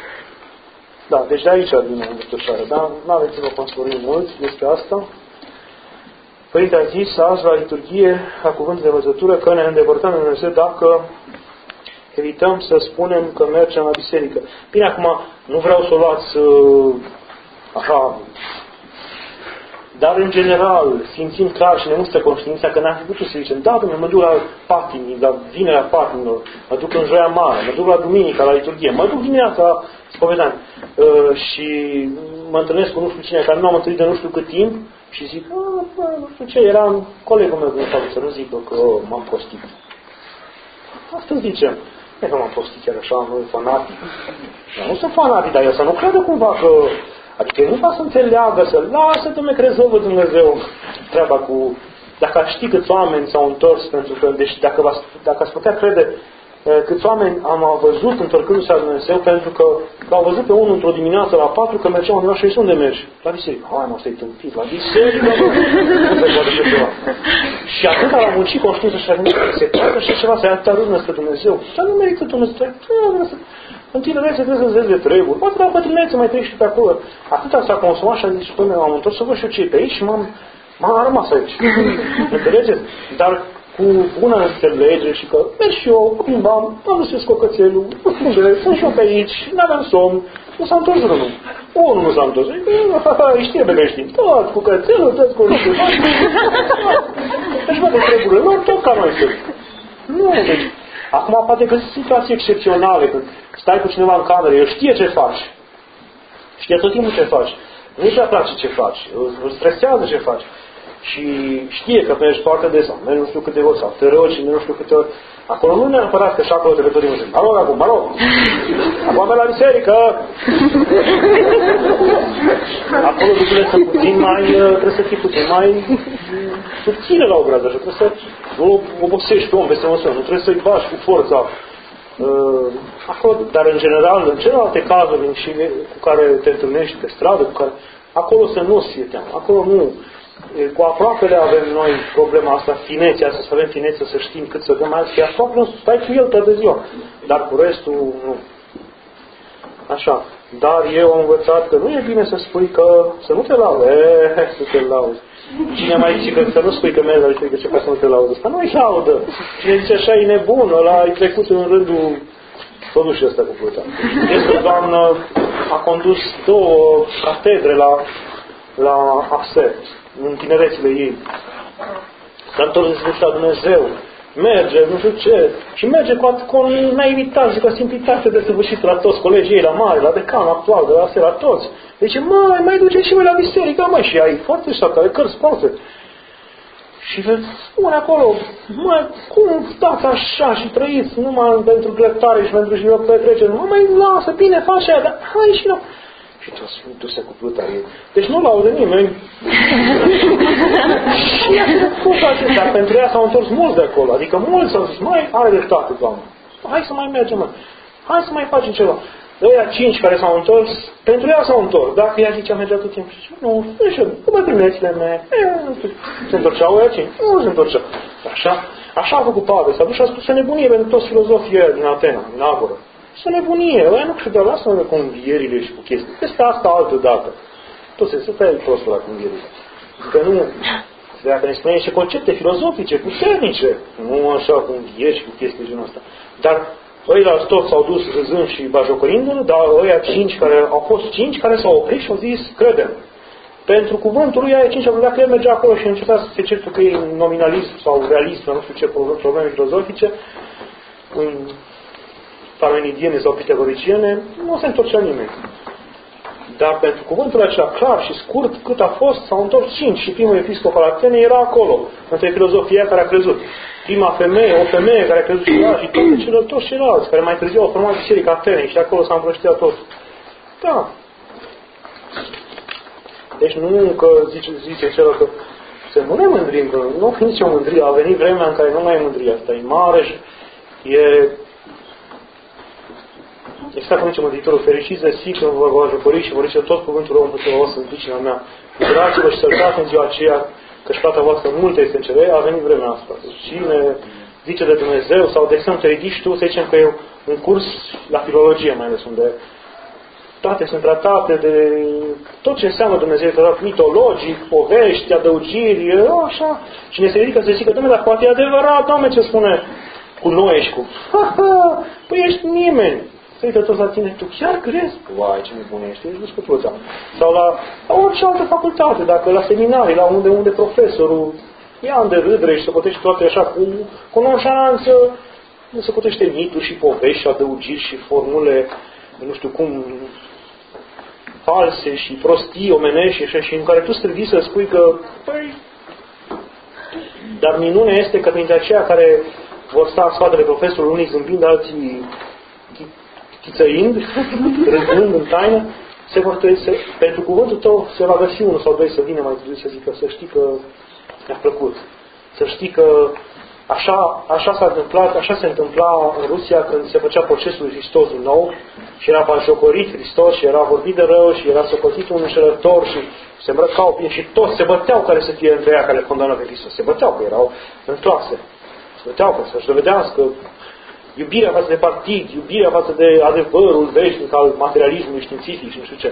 Da, deci de aici vine învățășarea, da? Nu aveți să vă conspărim mult despre asta. Părinte a zis azi la liturghie, la cuvântul de învățătură, că ne îndepărtăm de Dumnezeu dacă evităm să spunem că mergem la biserică. Bine, acum, nu vreau să o luați uh, așa, dar în general, simțim clar și ne mustră conștiința că n-am putut să zicem, da, Dumnezeu, mă duc la patimii, la vinerea patimilor, mă duc în joia mare, mă duc la duminica, la liturghie, mă duc dimineața la spovedanie uh, și mă întâlnesc cu nu știu cine, care nu am întâlnit de nu știu cât timp și zic, nu știu ce, era colegul meu din față, să nu zic că m-am prostit. Asta zicem. Nu că m-am prostit chiar așa, nu fanatic. Eu nu sunt fanatic, dar eu să nu credă cumva că... Adică eu nu fac să înțeleagă, să lasă, Dumnezeu, că rezolvă Dumnezeu treaba cu... Dacă ați ști câți oameni s-au întors, pentru că, deci dacă, v-ați, dacă ați putea crede câți oameni am văzut întorcându-se la Dumnezeu, pentru că l-au văzut pe unul într-o dimineață la patru, că mergeau undeva și zis, unde mergi? La biserică. Hai, mă, stai tâmpit, la biserică, mă. Nu se poate așa ceva. Și atât l-a muncit conștiința și a gândit, se poate așa ceva, să-i atâta râdnă spre Dumnezeu. Dar nu merită Dumnezeu. În tinerețe trebuie să înveți de treburi. Poate la bătrânețe mai treci și pe acolo. Atâta s-a consumat și a zis, până am întors să văd și eu ce e pe aici și m-am, m-am rămas aici. Înțelegeți? Dar cu bună înțelegere și că merg și eu, cumva, am dus cocățelul, nu știu ce, sunt și eu pe aici, n-aveam somn, nu s-a întors drumul. Unul nu s-a întors. Știe pe care știm. Tot cu cățelul, tot cu niște bani. Deci văd de treburile lor, tot ca noi sunt. Nu, deci, acum poate găsi situații excepționale, când stai cu cineva în cameră, el știe ce faci. Știe tot timpul ce faci. Nu-i prea place ce faci. Îl stresează ce faci. Și știe că mergi foarte des, sau mergi nu știu câte ori, sau te rogi nu știu câte ori. Acolo nu neapărat că și acolo trebuie tot timpul. Mă rog acum, mă rog. Acum merg la biserică. Acolo lucrurile sunt puțin mai, trebuie să fii puțin mai subține la obrază. Trebuie să nu obosești pe om peste măsură. Nu trebuie să-i bași cu forța. Acolo, dar în general, în celelalte cazuri și cu care te întâlnești pe stradă, cu care, acolo să nu fie teamă. Acolo nu. Cu aproapele avem noi problema asta, finețea, să avem finețe, să știm cât să dăm alții. Aproape nu stai cu el toată ziua. Dar cu restul, nu. Așa. Dar eu am învățat că nu e bine să spui că să nu te lauzi. Eee, să te lauzi. Cine mai zice că să nu spui că mergi la biserică, ce ca să nu te lauzi? Asta nu-i laudă. Cine zice așa e nebun, ăla ai trecut în rândul S-a dus și ăsta cu pluta. Este o doamnă, a condus două catedre la, la Aser, în tinerețile ei. S-a întors la Dumnezeu. Merge, nu știu ce. Și merge cu, cu o naivitate și cu o simplitate desăvârșită la toți colegii ei, la mare, la decan actual, de la Aser, la toți. Deci, mai, mai duce și voi la biserică, mai și ai foarte șapte, are cărți foarte. Și vă spune acolo, mă, cum stați așa și trăiți numai pentru gleptare și pentru și eu petrecere? Mă, mai lasă, bine, faci aia, dar hai și nu. Și toți du-se cu pluta ei. Deci nu laudă nimeni. Și ea se face acestea. Pentru ea s-au întors mulți de acolo. Adică mulți s-au zis, mai are dreptate, Doamne. Hai să mai mergem, mă. Hai să mai facem ceva. De aia cinci care s-au întors, pentru ea s-au întors. Dacă ea zicea, mergea tot timpul. Și nu, nu știu, cu bătrânețile mele. Se întorceau ea cinci? Nu se întorceau. Așa, așa a făcut Pavel. S-a dus și a spus să nebunie pentru toți filozofii ăia din Atena, din Agora. Să nebunie. Ăia nu credeau, lasă-mă cu învierile și cu chestii. Este asta altă dată. Tot se stă aici prostul la cu învierile. Că nu, dacă ne spune niște concepte filozofice, puternice, nu așa cu învieri și cu chestii de genul ăsta. Dar ăia toți s-au dus râzând și bajocărindu-l, dar ăia cinci care au fost cinci care s-au oprit și au zis, credem. Pentru cuvântul lui aia cinci, dacă el mergea acolo și începea să se certă că e nominalism sau realism, nu știu ce probleme filozofice, în parmenidiene sau pitagoriciene, nu se întorcea nimeni. Dar pentru cuvântul acela clar și scurt, cât a fost, s-au întors cinci și primul episcop al Atenei era acolo, între filozofia care a crezut. Prima femeie, o femeie care a crezut și ea și toate cele, toți ceilalți, care mai târziu au format biserica Atenei și acolo s-a împrăștiat tot. Da. Deci nu că zice, zice celor că să nu ne mândrim, că nu fi nicio mândrie, a venit vremea în care nu mai e mândrie asta, e mare și e exact cum zice Mântuitorul, fericiți de si când vă va jocori și vor zice tot cuvântul rău împotriva voastră în pricina mea. Bucurați-vă și săltați în ziua aceea, că-și plata voastră multe este în cele, a venit vremea asta. Cine zice de Dumnezeu, sau de exemplu te ridici tu, să zicem că e un curs la filologie, mai ales unde toate sunt tratate de tot ce înseamnă Dumnezeu, tratat mitologic, povești, adăugiri, așa. Cine se ridică să zică, Doamne, dar poate e adevărat, Doamne, ce spune cu noi și cu... Ha, ha, păi ești nimeni. Să uită toți la tine, tu chiar crezi? Uai, ce nebun ești, ești dus cu pluța. Sau la, la orice altă facultate, dacă la seminarii, la unde, unde profesorul ia de râdere și se cotește toate așa cu, cu nonșalanță, se cotește mituri și povești și adăugiri și formule, nu știu cum, false și prostii omenești și, și în care tu străvi să spui că, păi, dar minunea este că printre aceia care vor sta în spatele profesorului, unii zâmbind, alții chițăind, râzând în taină, se vor se, pentru cuvântul tău se va găsi unul sau doi să vină mai târziu să zică, să știi că mi-a plăcut. Să știi că așa, așa s-a întâmplat, așa se întâmpla în Rusia când se făcea procesul lui Hristos din nou și era bajocorit Hristos și era vorbit de rău și era socotit un înșelător și se îmbrăcau și toți se băteau care să fie între ea care condamnă pe Hristos. Se băteau, că erau în clase. Se băteau ca să-și dovedească iubirea față de partid, iubirea față de adevărul veșnic al materialismului științific și nu știu ce.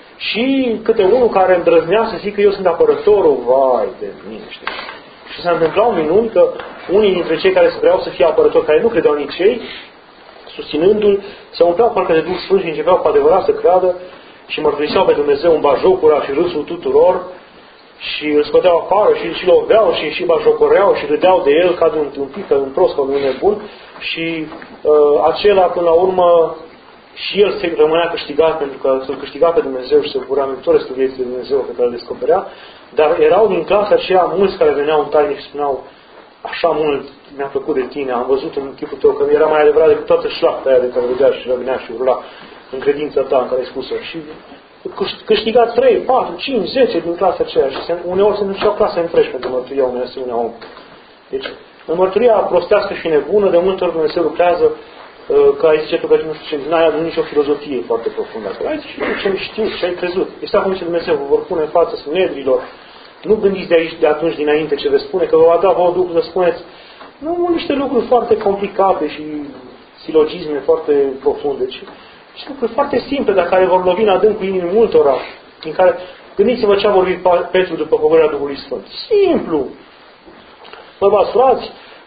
Și câte unul care îndrăznea să zică eu sunt apărătorul, vai de mine, știi. Și s-a întâmplat minuni că unii dintre cei care vreau să fie apărători, care nu credeau nici ei, susținându-l, se umpleau parcă de Duh Sfânt și începeau cu adevărat să creadă și mărturiseau pe Dumnezeu în bajocura și râsul tuturor și îl scoteau afară și și loveau și și bajocoreau și râdeau de el ca de un tâmpit, ca de un prost, ca de un nebun și uh, acela până la urmă și el se rămânea câștigat pentru că să-l câștiga pe Dumnezeu și să bucura mântuitor este vieții de Dumnezeu pe care îl descoperea, dar erau din clasa aceea mulți care veneau în taine și spuneau așa mult mi-a plăcut de tine, am văzut în chipul tău că era mai adevărat decât toată șlapta aia de care vedea și răvinea și urla în credința ta în care ai spus-o. Și câștiga trei, patru, cinci, zece din clasa aceea și se, uneori se duceau clase întregi pentru mărturia unui asemenea om. Deci, în mărturia prostească și nebună, de multe ori Dumnezeu lucrează că ai zice tu că nu știu ce, n-ai adus nicio filozofie foarte profundă. Ai zice tu ce știu, ce ai crezut. Este acum ce Dumnezeu vă vor pune în față sunedrilor. Nu gândiți de aici, de atunci, dinainte ce veți spune, că vă va da vouă Duhul să spuneți nu niște lucruri foarte complicate și silogisme foarte profunde, ci și lucruri foarte simple, dar care vor lovi în adâncul inimii multora, în care gândiți-vă ce a vorbit Petru după pogorârea Duhului Sfânt. Simplu! Bărbați, frați,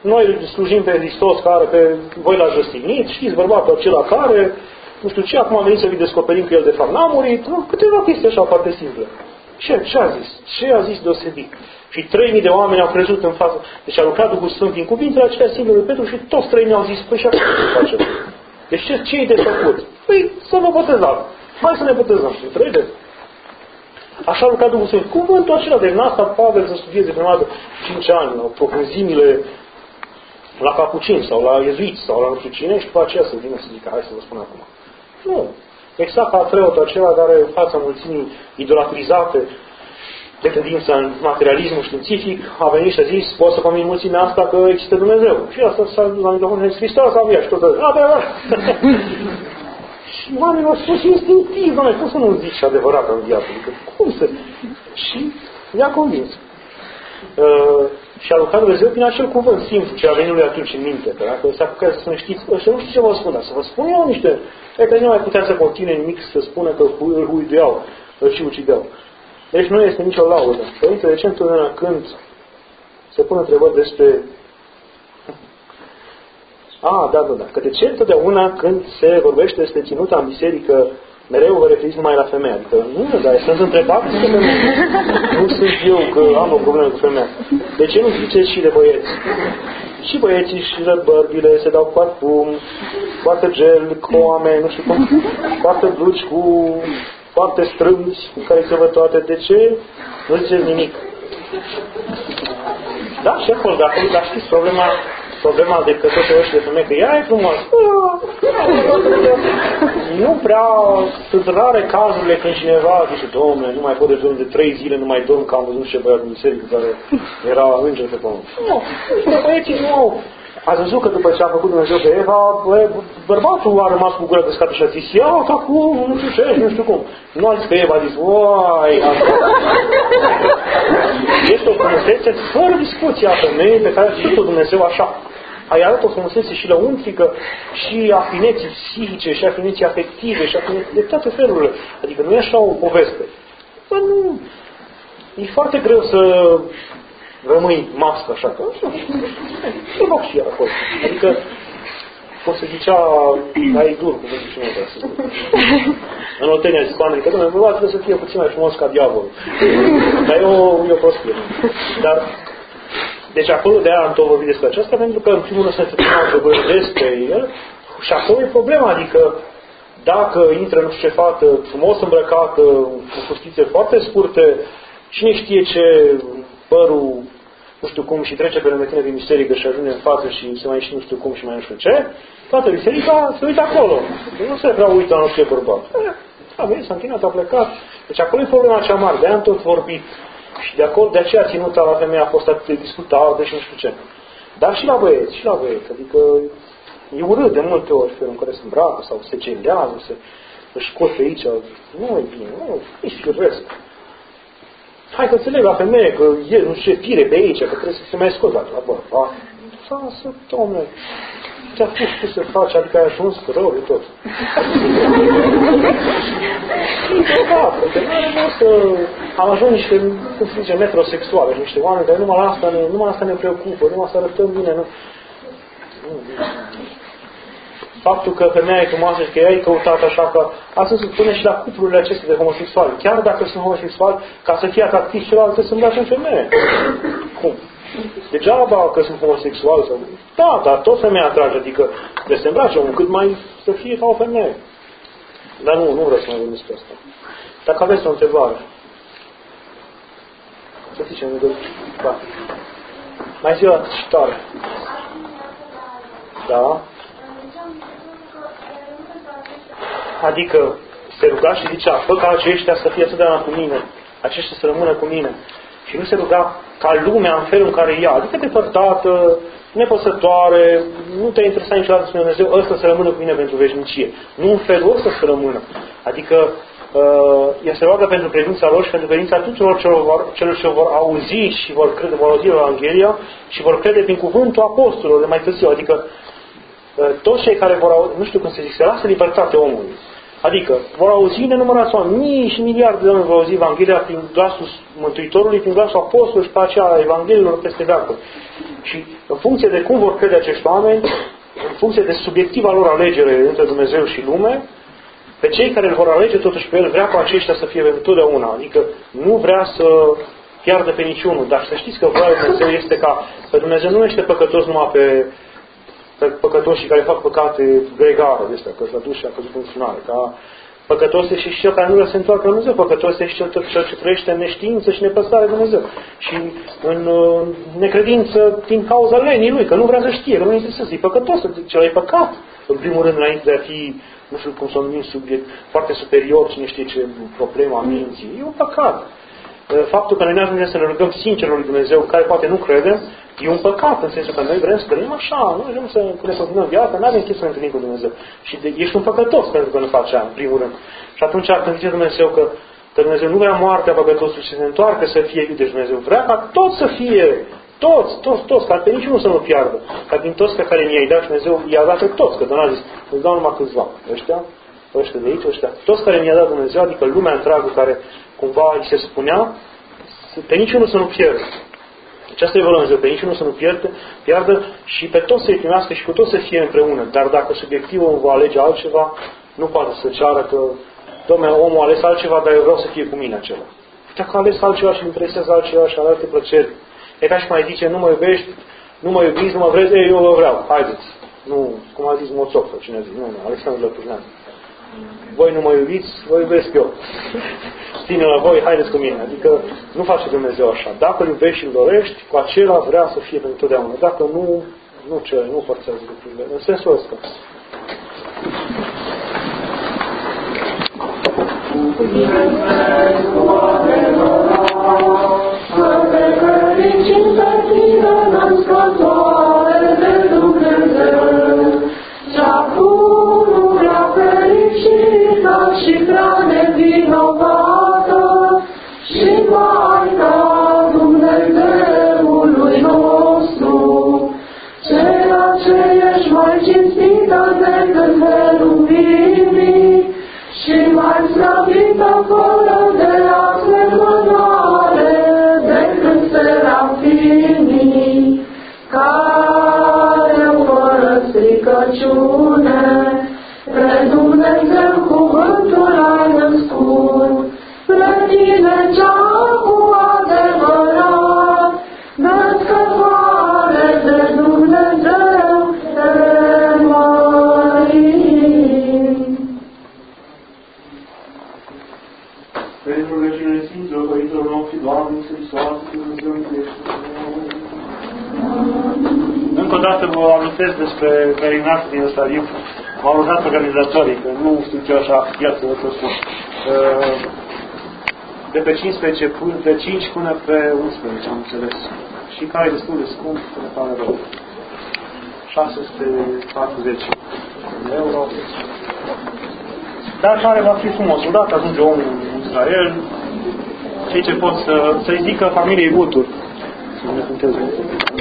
noi slujim pe Hristos care pe voi l-a răstignit, știți, bărbatul acela care, nu știu ce, acum am venit să vi descoperim că el de fapt n-a murit, nu, câteva chestii așa foarte simple. Ce, ce a zis? Ce a zis deosebit? Și trei mii de oameni au crezut în față. Deci a lucrat Duhul Sfânt din cuvintele acelea simple lui Petru și toți trei mii au zis, păi și acum ce facem? Deci ce, ce e de făcut? Păi să vă botezăm. Hai să ne botezăm. Înțelegeți? Așa a lucrat Duhul Sfânt. Cuvântul acela de n-asta Pavel să studieze prima dată cinci ani, la profunzimile la capucini sau la iezuiți sau la nu știu cine și după aceea să vină să zică, hai să vă spun acum. Nu. Exact ca preotul acela care în fața mulțimii idolatrizate de credință în materialismul științific a venit și a zis, poți să convin mulțimea asta că există Dumnezeu. Și asta s-a dus la microfon și a zis, Hristos a viat și tot de, a, da, da. Și oamenii au spus instinctiv, doamne, cum să nu zici adevărat în viață? Adică, cum să... Și i-a convins. Uh, și a lucrat Dumnezeu prin acel cuvânt simplu ce a venit lui atunci în minte. Că dacă se apucă să știți, ăștia nu știu ce vă spun, dar să vă spun eu niște... E că nu mai putea să continue nimic să spună că îl huiduiau, îl și ucideau. Deci nu este nicio laudă. Părinte, de ce întotdeauna când se pun întrebări despre... A, da, da, da. Că de ce întotdeauna când se vorbește despre ținuta în biserică, mereu vă referiți numai la femei? Adică nu, dar sunt întrebat că nu, nu sunt eu că am o problemă cu femeia. De ce nu ziceți și de băieți? Și băieții și răbărbile se dau cu parfum, foarte gel, coame, nu știu cum, foarte blugi cu foarte strâmbi, cu care se văd toate. De ce? Nu ziceți nimic. Da, și acolo, dar, dar știți problema, problema de că tot și de femei, că ea e frumos. Nu prea, sunt rare cazurile când cineva zice, Dom'le, nu mai pot de dorm de trei zile, nu mai dorm, că am văzut ce băiat în biserică care era înger pe pământ. Nu, băieții nu au. Ați văzut că după ce a făcut Dumnezeu pe Eva, bărbatul a rămas cu gura căscată și a zis, ia, că acum, nu știu ce, nu știu cum. Nu a zis că Eva a zis, uai, este o frumusețe fără discuție a femeii pe care a zis-o Dumnezeu așa. Ai arăt o frumusețe și lăuntrică, și afineții psihice, și afineții afective, și afineții de toate felurile. Adică nu e așa o poveste. Bă, nu. E foarte greu să rămâi mască așa, că se fac și ea acolo. Adică, cum se zicea, ai dur, cum zice nu vreau să zic. În Oltenia zic oamenii că, dom'le, bărbatul trebuie să fie puțin mai frumos ca diavolul. Dar e o, e o prostie. Dar, deci acolo de aia am tot vorbit despre aceasta, pentru că în primul rând să se pună întrebări despre el și acolo e problema, adică dacă intră nu știu ce fată frumos îmbrăcată, cu fustițe foarte scurte, cine știe ce părul, nu știu cum, și trece pe lângă tine din biserică și ajunge în față și se mai ieși nu știu cum și mai nu știu ce, toată biserica se uită acolo. Nu se prea uită la nu știu ce bărbat. A venit, s-a închinat, a plecat. Deci acolo e problema cea mare, de aia am tot vorbit. Și de acolo, de aceea ținuta la femeie a fost atât de discutată și nu știu ce. Dar și la băieți, și la băieți. Adică e urât de multe ori felul în care se îmbracă sau se cendează, se își cofe aici. Nu e bine, nu, e firesc. Hai că înțeleg la femeie că e nu știu ce fire pe aici, că trebuie să se mai scot la bărbat. Lasă, dom'le, ți-a pus tu să faci, adică ai ajuns rău de tot. Da, că nu are rost să am ajuns niște, cum se zice, metrosexuale, niște oameni care numai la asta ne, numai asta ne preocupă, numai să arătăm bine, nu? Faptul că femeia e frumoasă și că ea e căutată așa că asta se spune și la cuplurile acestea de homosexuali. Chiar dacă sunt homosexuali, ca să fie atractiv celălalt, să se îmbrace în femeie. Cum? Degeaba că sunt homosexuali sau... Da, dar tot femeia atrage, adică de se îmbrace unul cât mai să fie ca o femeie. Dar nu, nu vreau să mai vorbim despre asta. Dacă aveți o întrebare, să zicem, da. Mai zi la citare. Da. Adică se ruga și zicea, fă ca aceștia să fie totdeauna cu mine, aceștia să rămână cu mine. Și nu se ruga ca lumea în felul în care ea, adică depărtată, nepăsătoare, nu te-a interesat niciodată spune Dumnezeu, ăsta să rămână cu mine pentru veșnicie. Nu în felul ăsta să rămână. Adică uh, ea se roagă pentru credința lor și pentru credința tuturor celor, celor ce vor auzi și vor crede, vor auzi Evanghelia și vor crede prin cuvântul apostolilor de mai târziu. Adică uh, toți cei care vor auzi, nu știu cum să zic, se lasă libertate omului. Adică vor auzi nenumărați oameni, mii și miliarde de oameni vor auzi Evanghelia prin glasul Mântuitorului, prin glasul Apostolului și pe aceea Evangheliilor peste veacuri. Și în funcție de cum vor crede acești oameni, în funcție de subiectiva lor alegere între Dumnezeu și lume, pe cei care îl vor alege totuși pe El vrea cu aceștia să fie întotdeauna. Adică nu vrea să piardă pe niciunul. Dar să știți că voia lui Dumnezeu este ca, că Dumnezeu nu este păcătos numai pe, pe păcătoșii care fac păcate gregare, de astea, că s-a dus și a căzut în sunare. Ca păcătos este și cel care nu vrea să se întoarcă la Dumnezeu. Păcătos este și cel, cel ce trăiește în neștiință și nepăsare de Dumnezeu. Și în uh, necredință din cauza lenii lui, că nu vrea să știe, că nu interesează. E păcătos, cel e păcat. În primul rând, înainte de a fi, nu știu cum să o numim, subiect foarte superior, cine știe ce problemă a minții. E un păcat. Faptul că noi ne ajungem să ne rugăm sincer lui Dumnezeu, care poate nu credem, e un păcat, în sensul că noi vrem să trăim așa, nu vrem să ne continuăm viața, nu avem chef să ne întâlnim cu Dumnezeu. Și de, ești un păcătos pentru că nu faci aia, în primul rând. Și atunci când zice Dumnezeu că, că Dumnezeu nu vrea moartea păcătosului și să se întoarcă să fie iubit, deci Dumnezeu vrea ca toți să fie, toți, toți, toți, ca pe niciunul să nu piardă. Ca din toți pe care mi-ai dat și Dumnezeu i-a dat pe toți, că Dumnezeu a zis, îți dau numai câțiva, ăștia, ăștia de aici, ăștia, toți care mi-a dat Dumnezeu, adică lumea întreagă care cumva îi se spunea, pe niciunul să nu pierdă. Deci asta e vorba Dumnezeu, pe niciunul să nu pierdă, pierdă și pe toți să-i primească și cu toți să fie împreună. Dar dacă subiectivul va alege altceva, nu poate să ceară că, dom'le, omul a ales altceva, dar eu vreau să fie cu mine acela. Dacă a ales altceva și îmi interesează altceva și are alte plăceri, e ca și mai zice, nu mă iubești, nu mă iubiți, nu mă vreți, ei, eu vă vreau, haideți. Nu, cum a zis Moțoc, sau cine a zis, nu, nu, Alexandru Lăpușnean. Voi nu mă iubiți, vă iubesc eu. Ține la voi, haideți cu mine. Adică nu face Dumnezeu așa. Dacă îl iubești și îl dorești, cu acela vrea să fie pentru totdeauna. Dacă nu, nu cere, nu forțează lucrurile. În sensul ăsta. Și prea nevinovată și Maica Dumnezeului nostru, ceea ce ești mai cinstită decât heruvimii și mai slăvită fără de asemănare decât serafimii, care fără stricăciune pe Dumnezeu cuvântul ai născut, pe tine cea cu adevărat, născătoare de Dumnezeu, te mărim. Pentru Reginele Sfinților, Părinților noștri, Doamne, Hristoase, Dumnezeu, mântuiește-ne. Încă o dată vă amintesc despre peregrinatul din Ierusalim. M-au rugat organizatorii, că nu știu ce așa viață vă spun. De pe cincisprezece până, de cinci până pe unsprezece, am înțeles. Și care e destul de scump, până pare rău. șase sute patruzeci de euro. Dar care va fi frumos. Odată ajunge omul în Israel, cei ce pot să, să-i zică familiei Butur. Să ne puteți